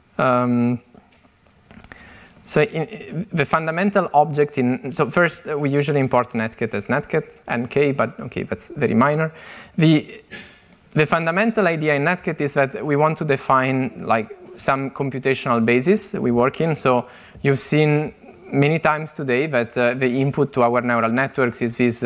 So the fundamental object so first we usually import Netcat as Netcat, NK, but okay, that's very minor. The fundamental idea in Netcat is that we want to define like some computational basis we work in. So you've seen many times today that the input to our neural networks is this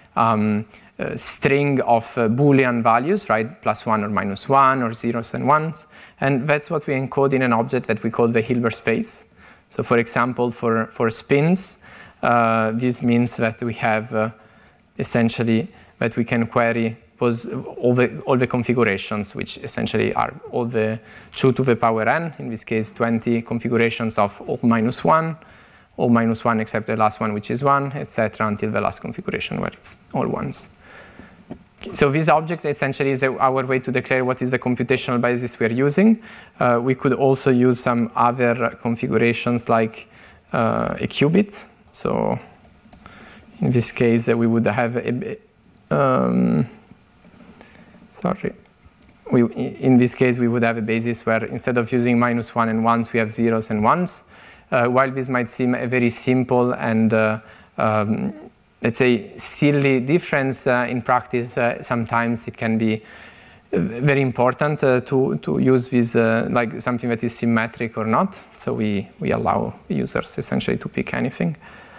string of Boolean values, right? +1 or -1 or zeros and ones. And that's what we encode in an object that we call the Hilbert space. So for example, for spins, this means that we have essentially that we can query all the configurations, which essentially are all the 2 to the power n, in this case 20 configurations of O -1, O -1 except the last one, which is 1, etc., until the last configuration where it's all ones. So this object essentially is our way to declare what is the computational basis we're using. We could also use some other configurations like a qubit. So in this case, we would have in this case, we would have a basis where instead of using -1 and ones, we have zeros and ones. While this might seem a very simple and let's say silly difference, in practice sometimes it can be very important to use this like something that is symmetric or not. So we allow users essentially to pick anything.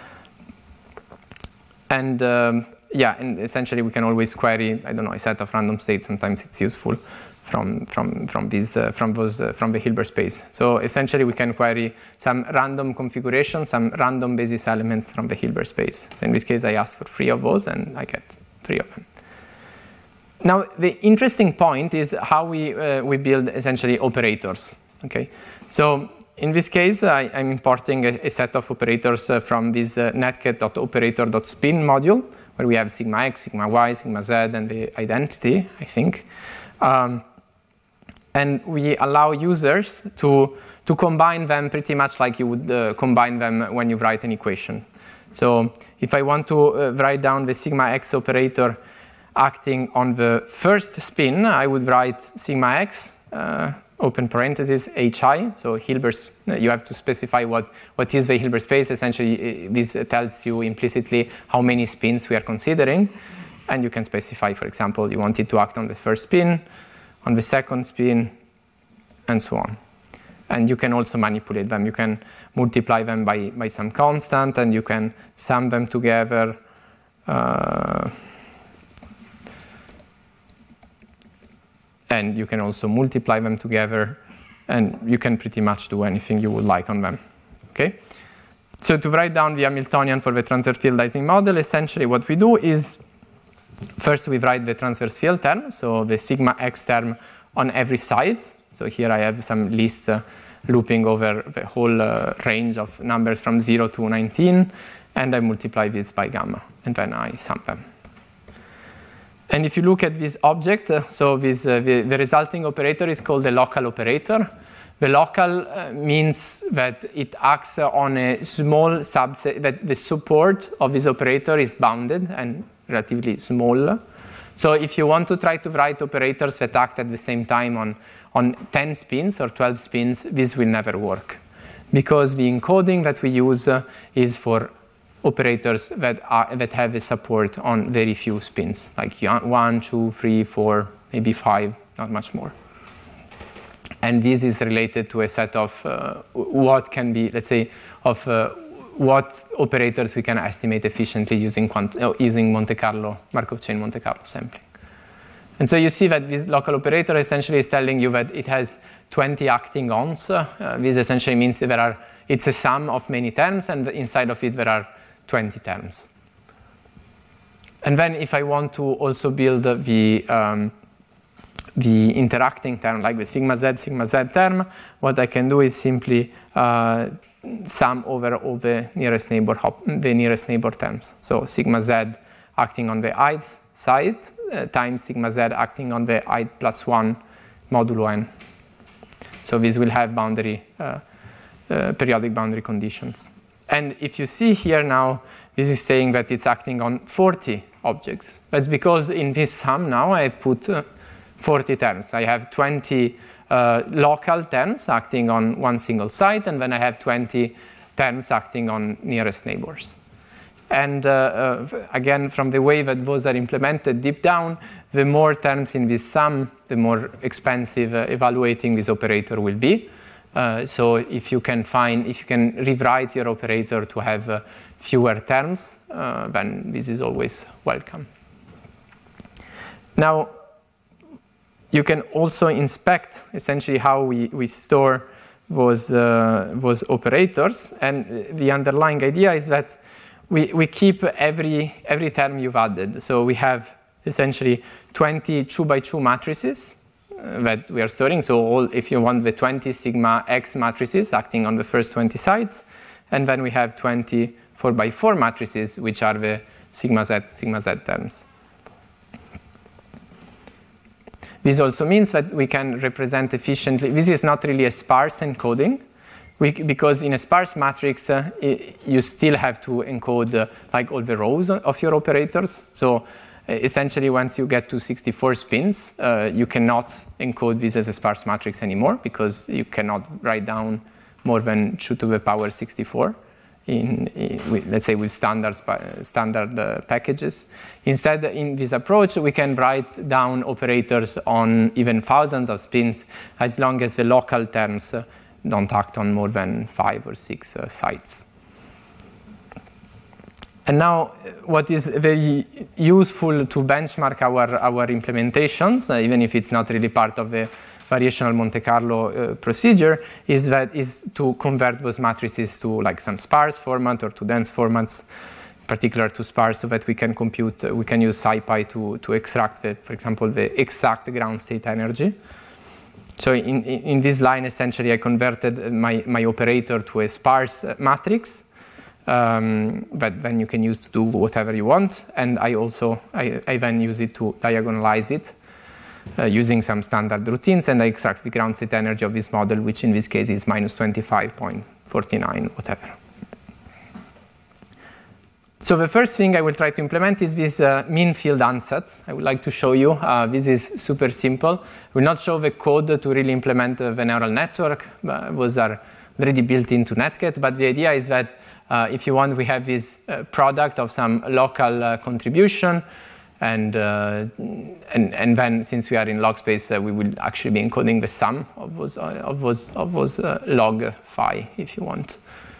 And and essentially we can always query, I don't know, a set of random states. Sometimes it's useful from the Hilbert space. So essentially we can query some random configuration, some random basis elements from the Hilbert space. So in this case I ask for 3 of those and I get 3 of them. Now the interesting point is how we build essentially operators. Okay, so in this case I'm importing a set of operators from this netcat.operator.spin module, where we have sigma x, sigma y, sigma z, and the identity, I think. And we allow users to combine them pretty much like you would combine them when you write an equation. So if I want to write down the sigma x operator acting on the first spin, I would write sigma x, open parentheses, hi. So Hilbert, you have to specify what is the Hilbert space. Essentially, this tells you implicitly how many spins we are considering. And you can specify, for example, you want it to act on the first spin, on the second spin, and so on. And you can also manipulate them. You can multiply them by some constant, and you can sum them together. And you can also multiply them together, and you can pretty much do anything you would like on them. Okay? So to write down the Hamiltonian for the transverse field Ising model, essentially what we do is first we write the transverse field term, so the sigma x term on every side. So here I have some list looping over the whole range of numbers from 0 to 19, and I multiply this by gamma, and then I sum them. And if you look at this object, so this, the resulting operator is called the local operator. The local means that it acts on a small subset, that the support of this operator is bounded and relatively small. So if you want to try to write operators that act at the same time on 10 spins or 12 spins, this will never work, because the encoding that we use is for operators that have a support on very few spins, like 1, 2, 3, 4, maybe 5, not much more. And this is related to a set of what can be, let's say, of what operators we can estimate efficiently using Monte Carlo, Markov chain Monte Carlo sampling. And so you see that this local operator essentially is telling you that it has 20 acting ons. This essentially means that it's a sum of many terms, and inside of it there are 20 terms. And then if I want to also build the interacting term, like the sigma z term, what I can do is simply sum over all the nearest neighbor terms. So sigma z acting on the ith side times sigma z acting on the ith plus 1 modulo n. So this will have periodic boundary conditions. And if you see here now, this is saying that it's acting on 40 objects. That's because in this sum now I have put 40 terms. I have 20 local terms acting on one single site, and then I have 20 terms acting on nearest neighbors. And again, from the way that those are implemented deep down, the more terms in this sum, the more expensive evaluating this operator will be. So if you can rewrite your operator to have fewer terms, then this is always welcome. Now, you can also inspect essentially how we store those operators, and the underlying idea is that we keep every term you've added. So we have essentially 20 2x2 matrices that we are storing. So if you want the 20 sigma x matrices acting on the first 20 sites, and then we have 20 4x4 matrices, which are the sigma z terms. This also means that we can represent efficiently. This is not really a sparse encoding, because in a sparse matrix, you still have to encode like all the rows of your operators. So essentially, once you get to 64 spins, you cannot encode this as a sparse matrix anymore, because you cannot write down more than 2 to the power 64. Let's say with standard packages. Instead, in this approach, we can write down operators on even thousands of spins, as long as the local terms don't act on more than 5 or 6 sites. And now, what is very useful to benchmark our implementations, even if it's not really part of the variational Monte Carlo procedure, is to convert those matrices to like some sparse format or to dense formats, in particular to sparse, so that we can use SciPy to extract, for example, the exact ground state energy. So in this line, essentially, I converted my operator to a sparse matrix that then you can use to do whatever you want, and I then use it to diagonalize it. using some standard routines, and I extract the ground state energy of this model, which in this case is minus 25.49, whatever. So the first thing I will try to implement is this mean field ansatz. I would like to show you. This is super simple. I will not show the code to really implement the neural network. Those are already built into Netcat, but the idea is that if you want, we have this product of some local contribution, and then since we are in log space, we will actually be encoding the sum of those log phi, if you want.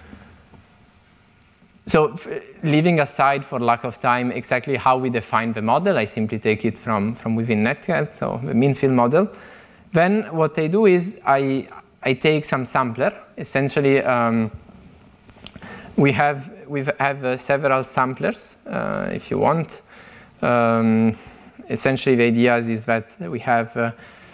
So leaving aside, for lack of time, exactly how we define the model, I simply take it from within Netcat, so the mean field model. Then what I do is I take some sampler. Essentially, we have several samplers, if you want. Essentially, the idea is that we have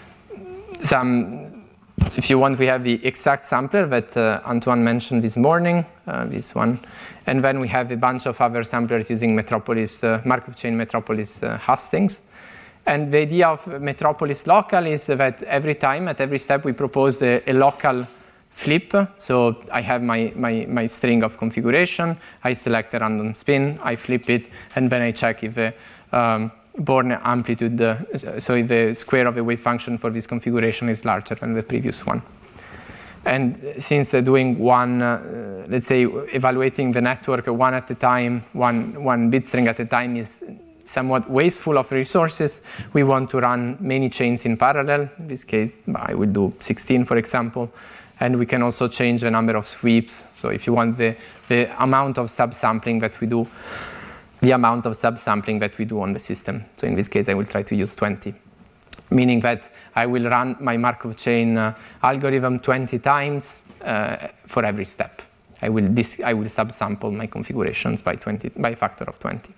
if you want, we have the exact sampler that Antoine mentioned this morning, this one. And then we have a bunch of other samplers using Metropolis, Markov chain Metropolis hastings. And the idea of Metropolis local is that every time, at every step, we propose a local flip. So I have my string of configuration, I select a random spin, I flip it, and then I check if the Born amplitude, so if the square of the wave function for this configuration is larger than the previous one. And since doing one, let's say evaluating the network one at a time, one bit string at a time is somewhat wasteful of resources, we want to run many chains in parallel. In this case, I will do 16, for example. And we can also change the number of sweeps. So if you want the amount of subsampling that we do, the amount of subsampling that we do on the system. So in this case, I will try to use 20, meaning that I will run my Markov chain algorithm 20 times for every step. I will subsample my configurations by a factor of 20.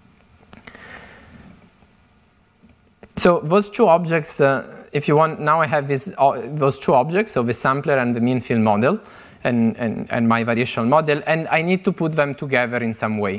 So those two objects, if you want, now I have those two objects, so the sampler and the mean field model, and my variational model, and I need to put them together in some way.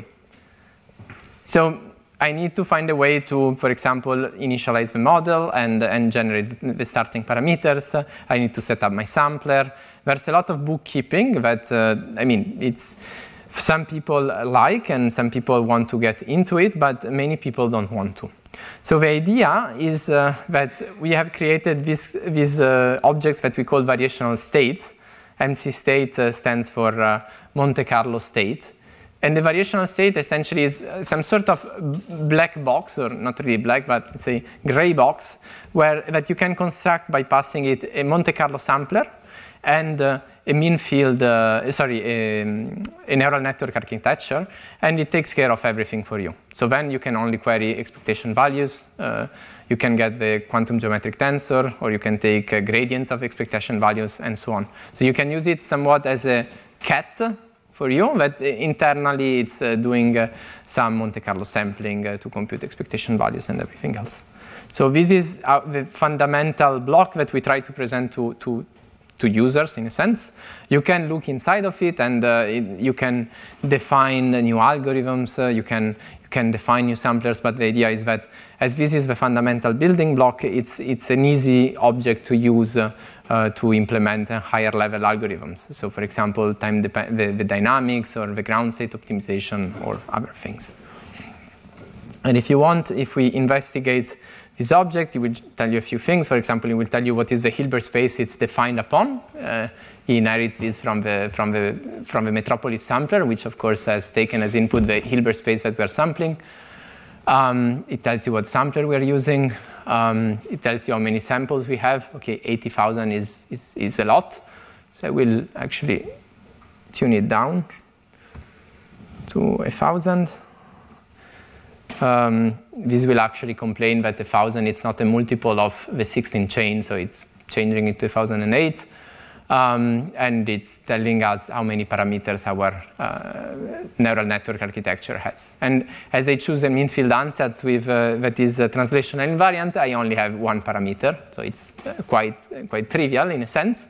So I need to find a way to, for example, initialize the model and generate the starting parameters. I need to set up my sampler. There's a lot of bookkeeping that, it's some people like and some people want to get into it, but many people don't want to. So the idea is that we have created these objects that we call variational states. MC state stands for Monte Carlo state. And the variational state essentially is some sort of black box, or not really black, but let's say gray box, that you can construct by passing it a Monte Carlo sampler and a mean field, a neural network architecture, and it takes care of everything for you. So then you can only query expectation values. You can get the quantum geometric tensor, or you can take gradients of expectation values, and so on. So you can use it somewhat as a cat for you, but internally it's doing some Monte Carlo sampling to compute expectation values and everything else. So this is the fundamental block that we try to present to users, in a sense. You can look inside of it, and you can define new algorithms, you can define new samplers, but the idea is that as this is the fundamental building block, it's an easy object to use to implement higher level algorithms. So for example, the dynamics or the ground state optimization or other things. And if you want, if we investigate this object, it will tell you a few things. For example, it will tell you what is the Hilbert space it's defined upon. He inherits this from the Metropolis sampler, which of course has taken as input the Hilbert space that we are sampling. It tells you what sampler we are using. It tells you how many samples we have. Okay, 80,000 is a lot. So I will actually tune it down to 1,000. This will actually complain that 1,000 is not a multiple of the 16 chain, so it's changing it to 1,008. And it's telling us how many parameters our neural network architecture has. And as I choose a mean field ansatz with that is translational invariant, I only have one parameter, so it's quite trivial in a sense.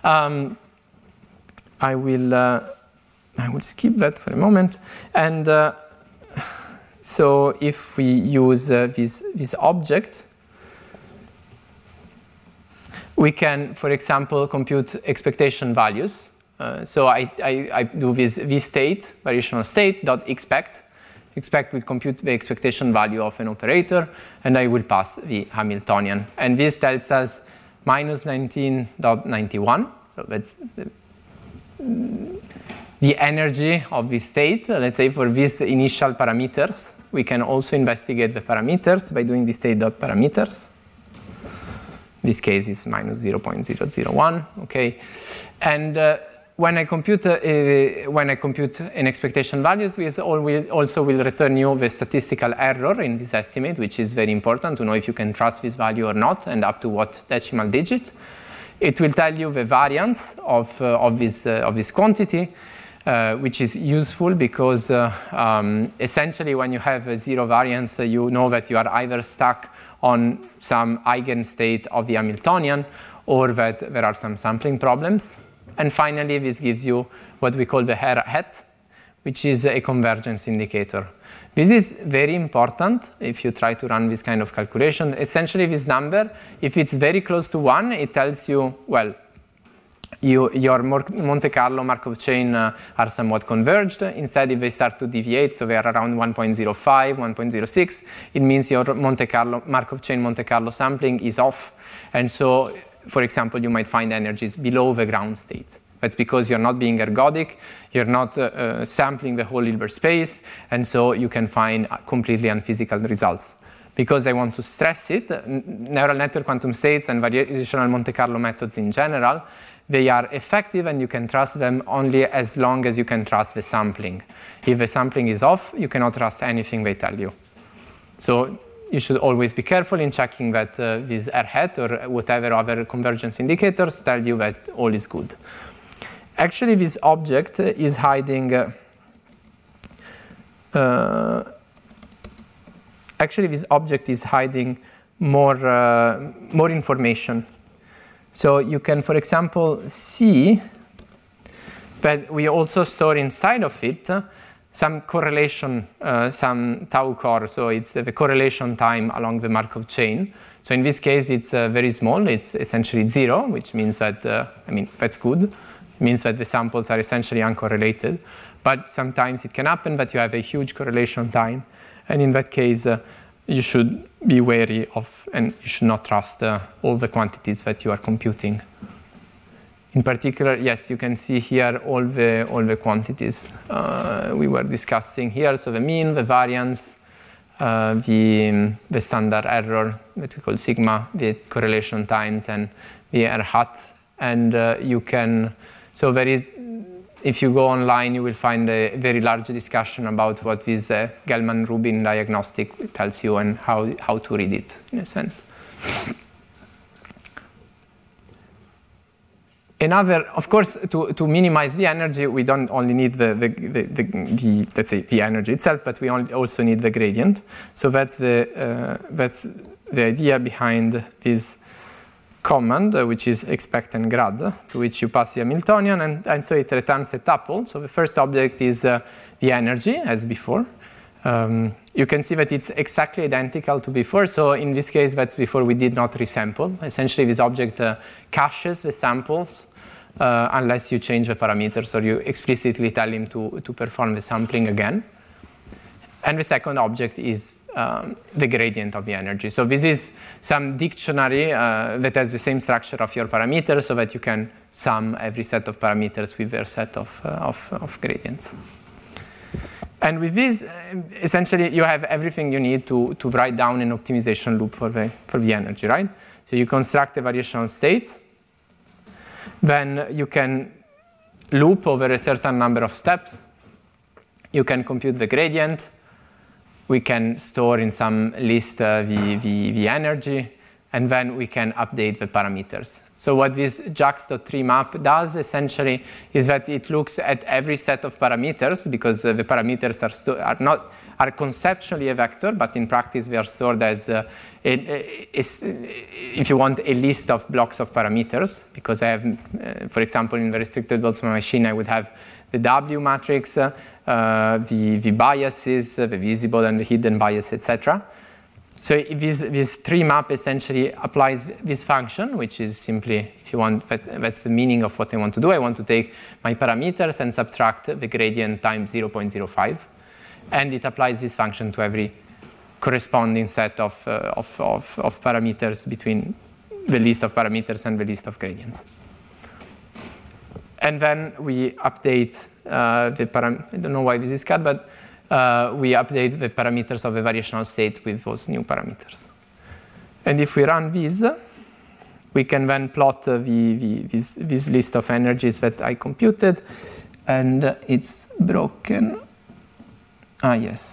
I will skip that for a moment. And so if we use this object, we can, for example, compute expectation values. So I do this vstate, variational state, dot expect. Expect will compute the expectation value of an operator, and I will pass the Hamiltonian. And this tells us minus 19.91. So that's the energy of this state. Let's say for these initial parameters, we can also investigate the parameters by doing the state.parameters. This case is minus 0.001. Okay, and when I compute an expectation values, we also will return you the statistical error in this estimate, which is very important to know if you can trust this value or not, and up to what decimal digit. It will tell you the variance of this quantity, which is useful because essentially when you have a zero variance, you know that you are either stuck on some eigenstate of the Hamiltonian or that there are some sampling problems. And finally, this gives you what we call the R hat, which is a convergence indicator. This is very important if you try to run this kind of calculation. Essentially, this number, if it's very close to 1, it tells you, well, your Monte Carlo Markov chain are somewhat converged. Instead, if they start to deviate, so they are around 1.05, 1.06, it means your Markov chain Monte Carlo sampling is off. And so, for example, you might find energies below the ground state. That's because you're not being ergodic, you're not sampling the whole Hilbert space, and so you can find completely unphysical results. Because I want to stress it, neural network quantum states and variational Monte Carlo methods in general, they are effective and you can trust them only as long as you can trust the sampling. If the sampling is off, you cannot trust anything they tell you. So you should always be careful in checking that this R hat or whatever other convergence indicators tell you that all is good. Actually, this object is hiding more information. So you can, for example, see that we also store inside of it some correlation, some tau core. So it's the correlation time along the Markov chain. So in this case, it's very small. It's essentially 0, which means that, that's good. It means that the samples are essentially uncorrelated. But sometimes it can happen that you have a huge correlation time. And in that case, you should be wary of, and you should not trust all the quantities that you are computing. In particular, yes, you can see here all the quantities we were discussing here. So the mean, the variance, the standard error that we call sigma, the correlation times, and the R hat. And you can, so there is, if you go online, you will find a very large discussion about what this Gell-Mann-Rubin diagnostic tells you and how to read it, in a sense. Another, of course, to minimize the energy, we don't only need the let's say the energy itself, but we also need the gradient. So that's the idea behind this command, which is expect and grad, to which you pass the Hamiltonian, and so it returns a tuple. So the first object is the energy, as before. You can see that it's exactly identical to before. So in this case, that's before we did not resample. Essentially, this object caches the samples unless you change the parameters or you explicitly tell him to perform the sampling again. And the second object is the gradient of the energy. So this is some dictionary that has the same structure of your parameters so that you can sum every set of parameters with their set of gradients. And with this, essentially, you have everything you need to write down an optimization loop for the energy, right? So you construct a variational state. Then you can loop over a certain number of steps. You can compute the gradient. We can store in some list the energy, and then we can update the parameters. So what this JAX.3 map does essentially is that it looks at every set of parameters, because the parameters are conceptually a vector, but in practice they are stored as, if you want, a list of blocks of parameters. Because I have, for example, in the restricted Boltzmann machine, I would have the W matrix, the biases, the visible and the hidden bias, etc. So this tree map essentially applies this function, which is simply, if you want, that's the meaning of what I want to do. I want to take my parameters and subtract the gradient times 0.05. And it applies this function to every corresponding set of parameters between the list of parameters and the list of gradients. And then we update I don't know why this is cut, but we update the parameters of the variational state with those new parameters. And if we run this, we can then plot this list of energies that I computed, and it's broken. Yes.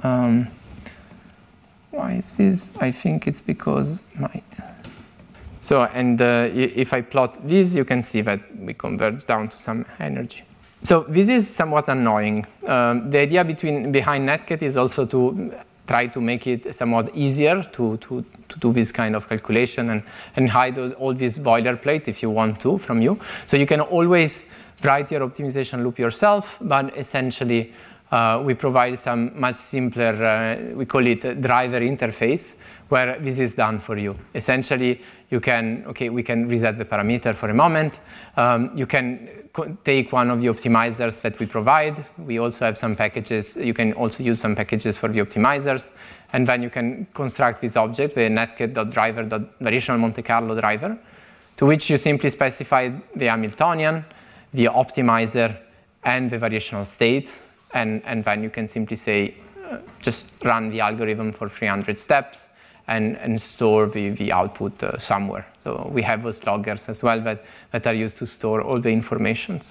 Why is this? I think it's because my... So, and if I plot this, you can see that we converge down to some energy. So this is somewhat annoying. The idea behind Netcat is also to try to make it somewhat easier to do this kind of calculation and hide all this boilerplate if you want to from you. So you can always write your optimization loop yourself, but essentially we provide some much simpler, we call it a driver interface, where this is done for you. Essentially, we can reset the parameter for a moment. You can take one of the optimizers that we provide. We also have some packages. You can also use some packages for the optimizers. And then you can construct this object, the netcat.driver.variational Monte Carlo driver, to which you simply specify the Hamiltonian, the optimizer, and the variational state. And then you can simply say, just run the algorithm for 300 steps and store the output somewhere. So we have those loggers as well that are used to store all the informations.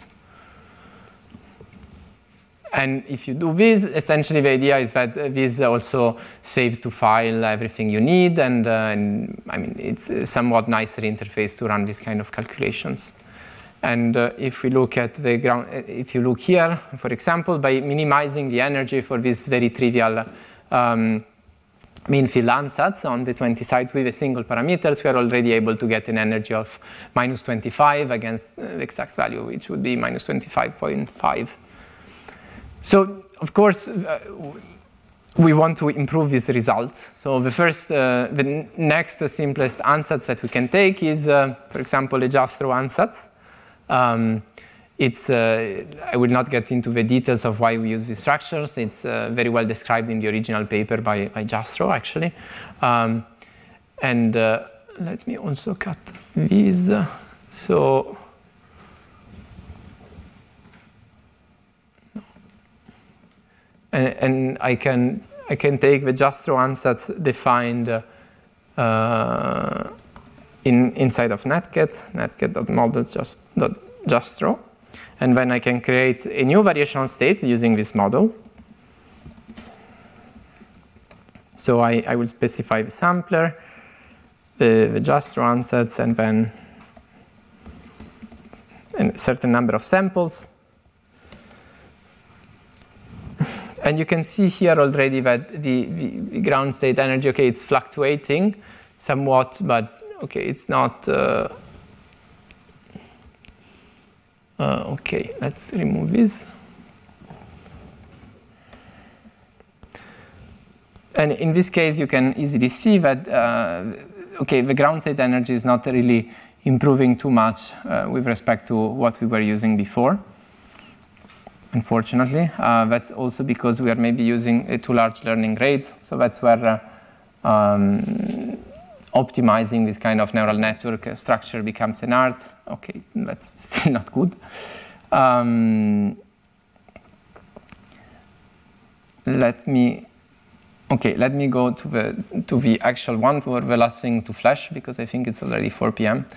And if you do this, essentially the idea is that this also saves to file everything you need, and I mean, it's a somewhat nicer interface to run this kind of calculations. And if we look at the ground, if you look here, for example, by minimizing the energy for this very trivial mean field ansatz on the 20 sides with a single parameters, we are already able to get an energy of minus 25 against the exact value, which would be minus 25.5. So, of course, we want to improve these results. So the next simplest ansatz that we can take is, for example, a Jastrow ansatz. I will not get into the details of why we use these structures. It's very well described in the original paper by Jastrow, actually. And let me also cut these. So, and I can take the Jastrow ansatz defined inside of Netcat, netcat.models.jastrow. And then I can create a new variational state using this model. So I will specify the sampler, the Jastrow ansatz, and then a certain number of samples. And you can see here already that the ground state energy, okay, it's fluctuating somewhat, but okay, it's not... okay, let's remove this. And in this case, you can easily see that, okay, the ground state energy is not really improving too much with respect to what we were using before, unfortunately. That's also because we are maybe using a too large learning rate. So that's where optimizing this kind of neural network structure becomes an art. Okay, that's still not good. Let me go to the actual one for the last thing to flash, because I think it's already 4 p.m.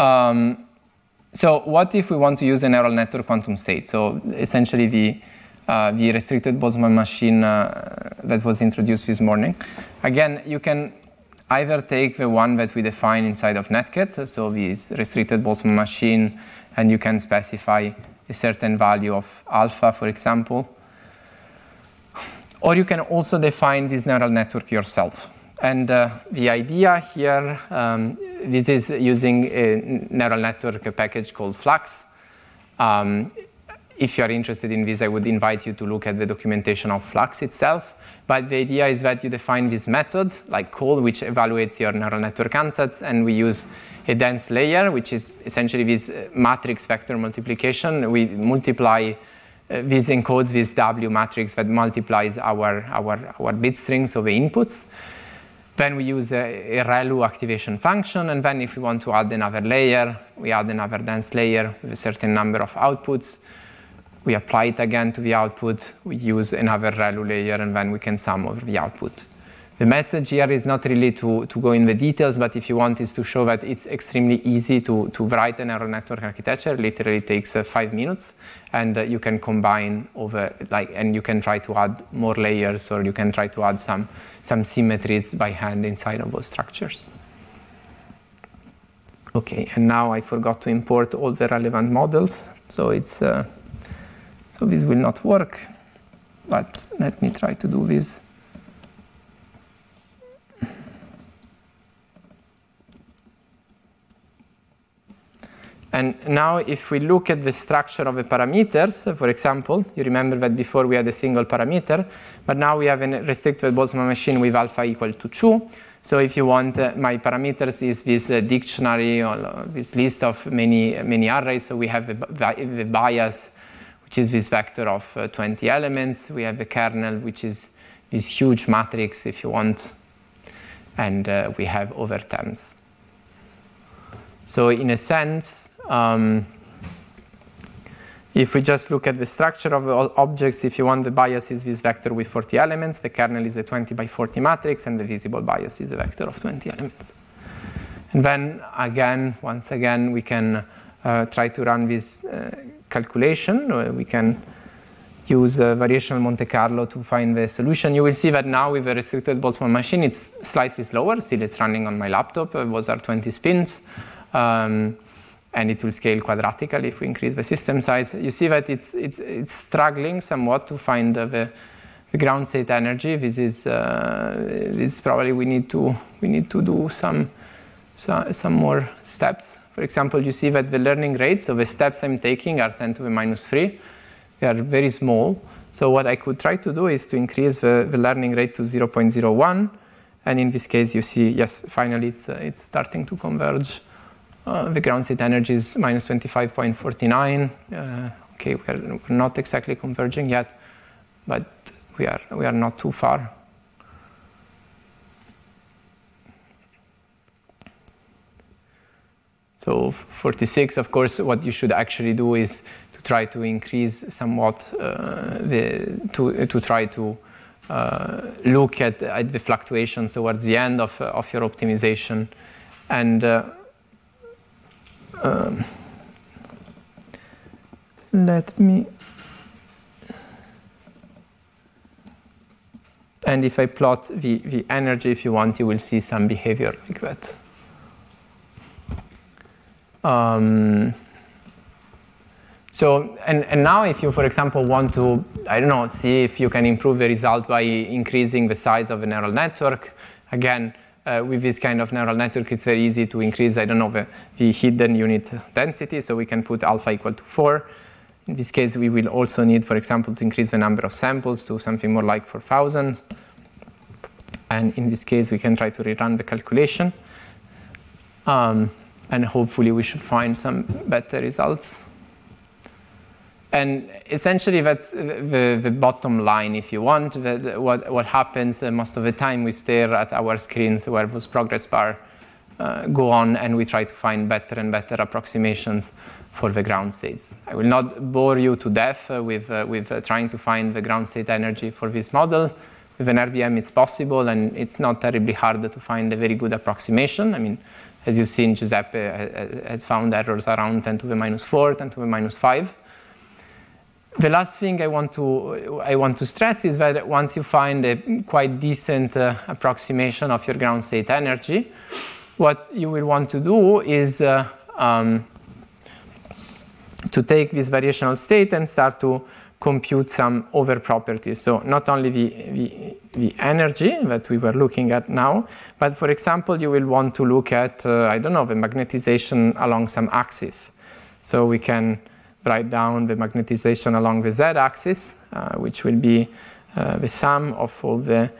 So what if we want to use a neural network quantum state? So essentially the restricted Boltzmann machine that was introduced this morning. Again, you can either take the one that we define inside of Netcat, so this restricted Boltzmann machine, and you can specify a certain value of alpha, for example. Or you can also define this neural network yourself. And the idea here, this is using a neural network package called Flux. if you are interested in this, I would invite you to look at the documentation of Flux itself. But the idea is that you define this method, like call, which evaluates your neural network ansatz, and we use a dense layer, which is essentially this matrix vector multiplication. We multiply, this encodes this W matrix that multiplies our bit strings of the inputs. Then we use a ReLU activation function, and then if we want to add another layer, we add another dense layer with a certain number of outputs. We apply it again to the output, we use another ReLU layer, and then we can sum over the output. The message here is not really to go in the details, but if you want is to show that it's extremely easy to write a neural network architecture. Literally takes 5 minutes, and you can combine over, and you can try to add more layers, or you can try to add some symmetries by hand inside of those structures. Okay, and now I forgot to import all the relevant models, so it's so this will not work, but let me try to do this. And now if we look at the structure of the parameters, for example, you remember that before we had a single parameter, but now we have a restricted Boltzmann machine with alpha equal to 2. So if you want, my parameters is this dictionary or this list of many arrays. So we have the bias, which is this vector of 20 elements. We have the kernel, which is this huge matrix, if you want. And we have other terms. So in a sense, if we just look at the structure of all objects, if you want, the bias is this vector with 40 elements, the kernel is a 20 by 40 matrix, and the visible bias is a vector of 20 elements. And then again, once again, we can try to run this calculation. We can use variational Monte Carlo to find the solution. You will see that now with a restricted Boltzmann machine, it's slightly slower. Still, it's running on my laptop. Those are 20 spins. And it will scale quadratically if we increase the system size. You see that it's struggling somewhat to find the ground state energy. This is probably we need to do some more steps. For example, you see that the learning rates of the steps I'm taking are 10 to the minus 3. They are very small. So what I could try to do is to increase the learning rate to 0.01. And in this case, you see, yes, finally it's starting to converge. The ground state energy is minus 25.49. Okay, we're not exactly converging yet, but we are not too far. So 46, of course, what you should actually do is to try to increase somewhat to try to look at the fluctuations towards the end of your optimization, and let me. And if I plot the energy, if you want, you will see some behavior like that. So, and now if you, for example, want to, I don't know, see if you can improve the result by increasing the size of a neural network, again, with this kind of neural network, it's very easy to increase, I don't know, the hidden unit density, so we can put alpha equal to 4. In this case, we will also need, for example, to increase the number of samples to something more like 4,000. And in this case, we can try to rerun the calculation. And hopefully we should find some better results. And essentially that's the bottom line, if you want. What happens most of the time, we stare at our screens where those progress bars go on, and we try to find better and better approximations for the ground states. I will not bore you to death with trying to find the ground state energy for this model. With an RVM it's possible, and it's not terribly hard to find a very good approximation. I mean, as you've seen, Giuseppe has found errors around 10 to the minus 4, 10 to the minus 5. The last thing I want to stress is that once you find a quite decent approximation of your ground state energy, what you will want to do is to take this variational state and start to compute some other properties. So not only the energy that we were looking at now, but for example, you will want to look at, I don't know, the magnetization along some axis. So we can write down the magnetization along the z-axis, which will be the sum of all the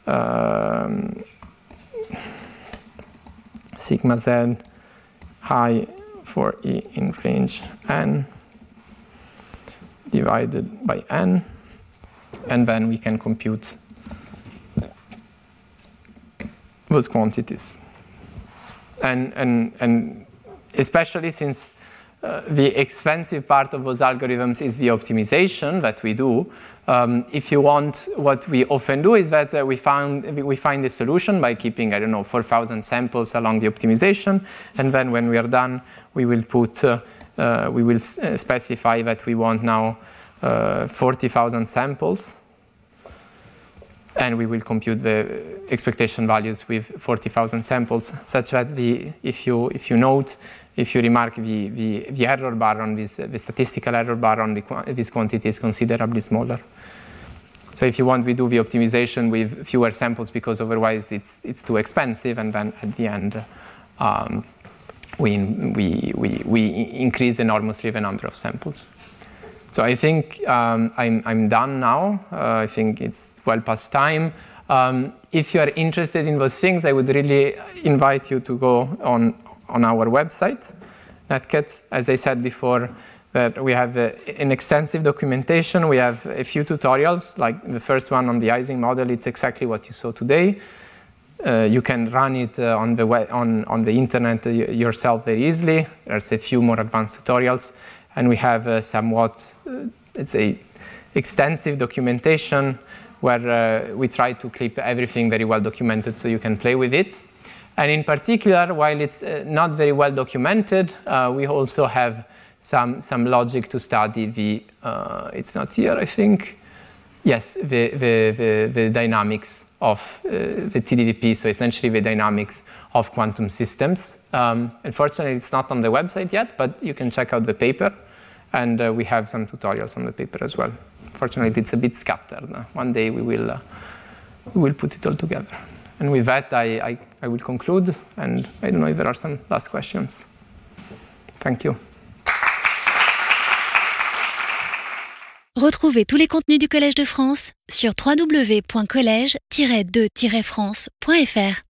sigma z I for E in range n divided by n, and then we can compute those quantities. And especially since the expensive part of those algorithms is the optimization that we do. If you want, what we often do is that we find a solution by keeping, I don't know, 4,000 samples along the optimization, and then when we are done, we will specify that we want now 40,000 samples, and we will compute the expectation values with 40,000 samples, such that if you remark the error bar on this, the statistical error bar on this quantity is considerably smaller. So if you want, we do the optimization with fewer samples because otherwise it's too expensive, and then at the end we increase enormously the number of samples. So I think I'm done now. I think it's well past time. If you are interested in those things, I would really invite you to go on our website, Netcat. As I said before, that we have an extensive documentation. We have a few tutorials, like the first one on the Ising model. It's exactly what you saw today. You can run it on the internet yourself very easily. There's a few more advanced tutorials. And we have somewhat, let's say, extensive documentation where we try to keep everything very well documented so you can play with it. And in particular, while it's not very well documented, we also have some logic to study the, it's not here, I think, yes, the dynamics of the TDDP, so essentially the dynamics of quantum systems. Unfortunately, it's not on the website yet, but you can check out the paper, and we have some tutorials on the paper as well. Fortunately, it's a bit scattered. One day we will put it all together. And with that, I will conclude, and I don't know if there are some last questions. Thank you. Retrouvez tous les contenus du Collège de France sur www.collège-2-france.fr.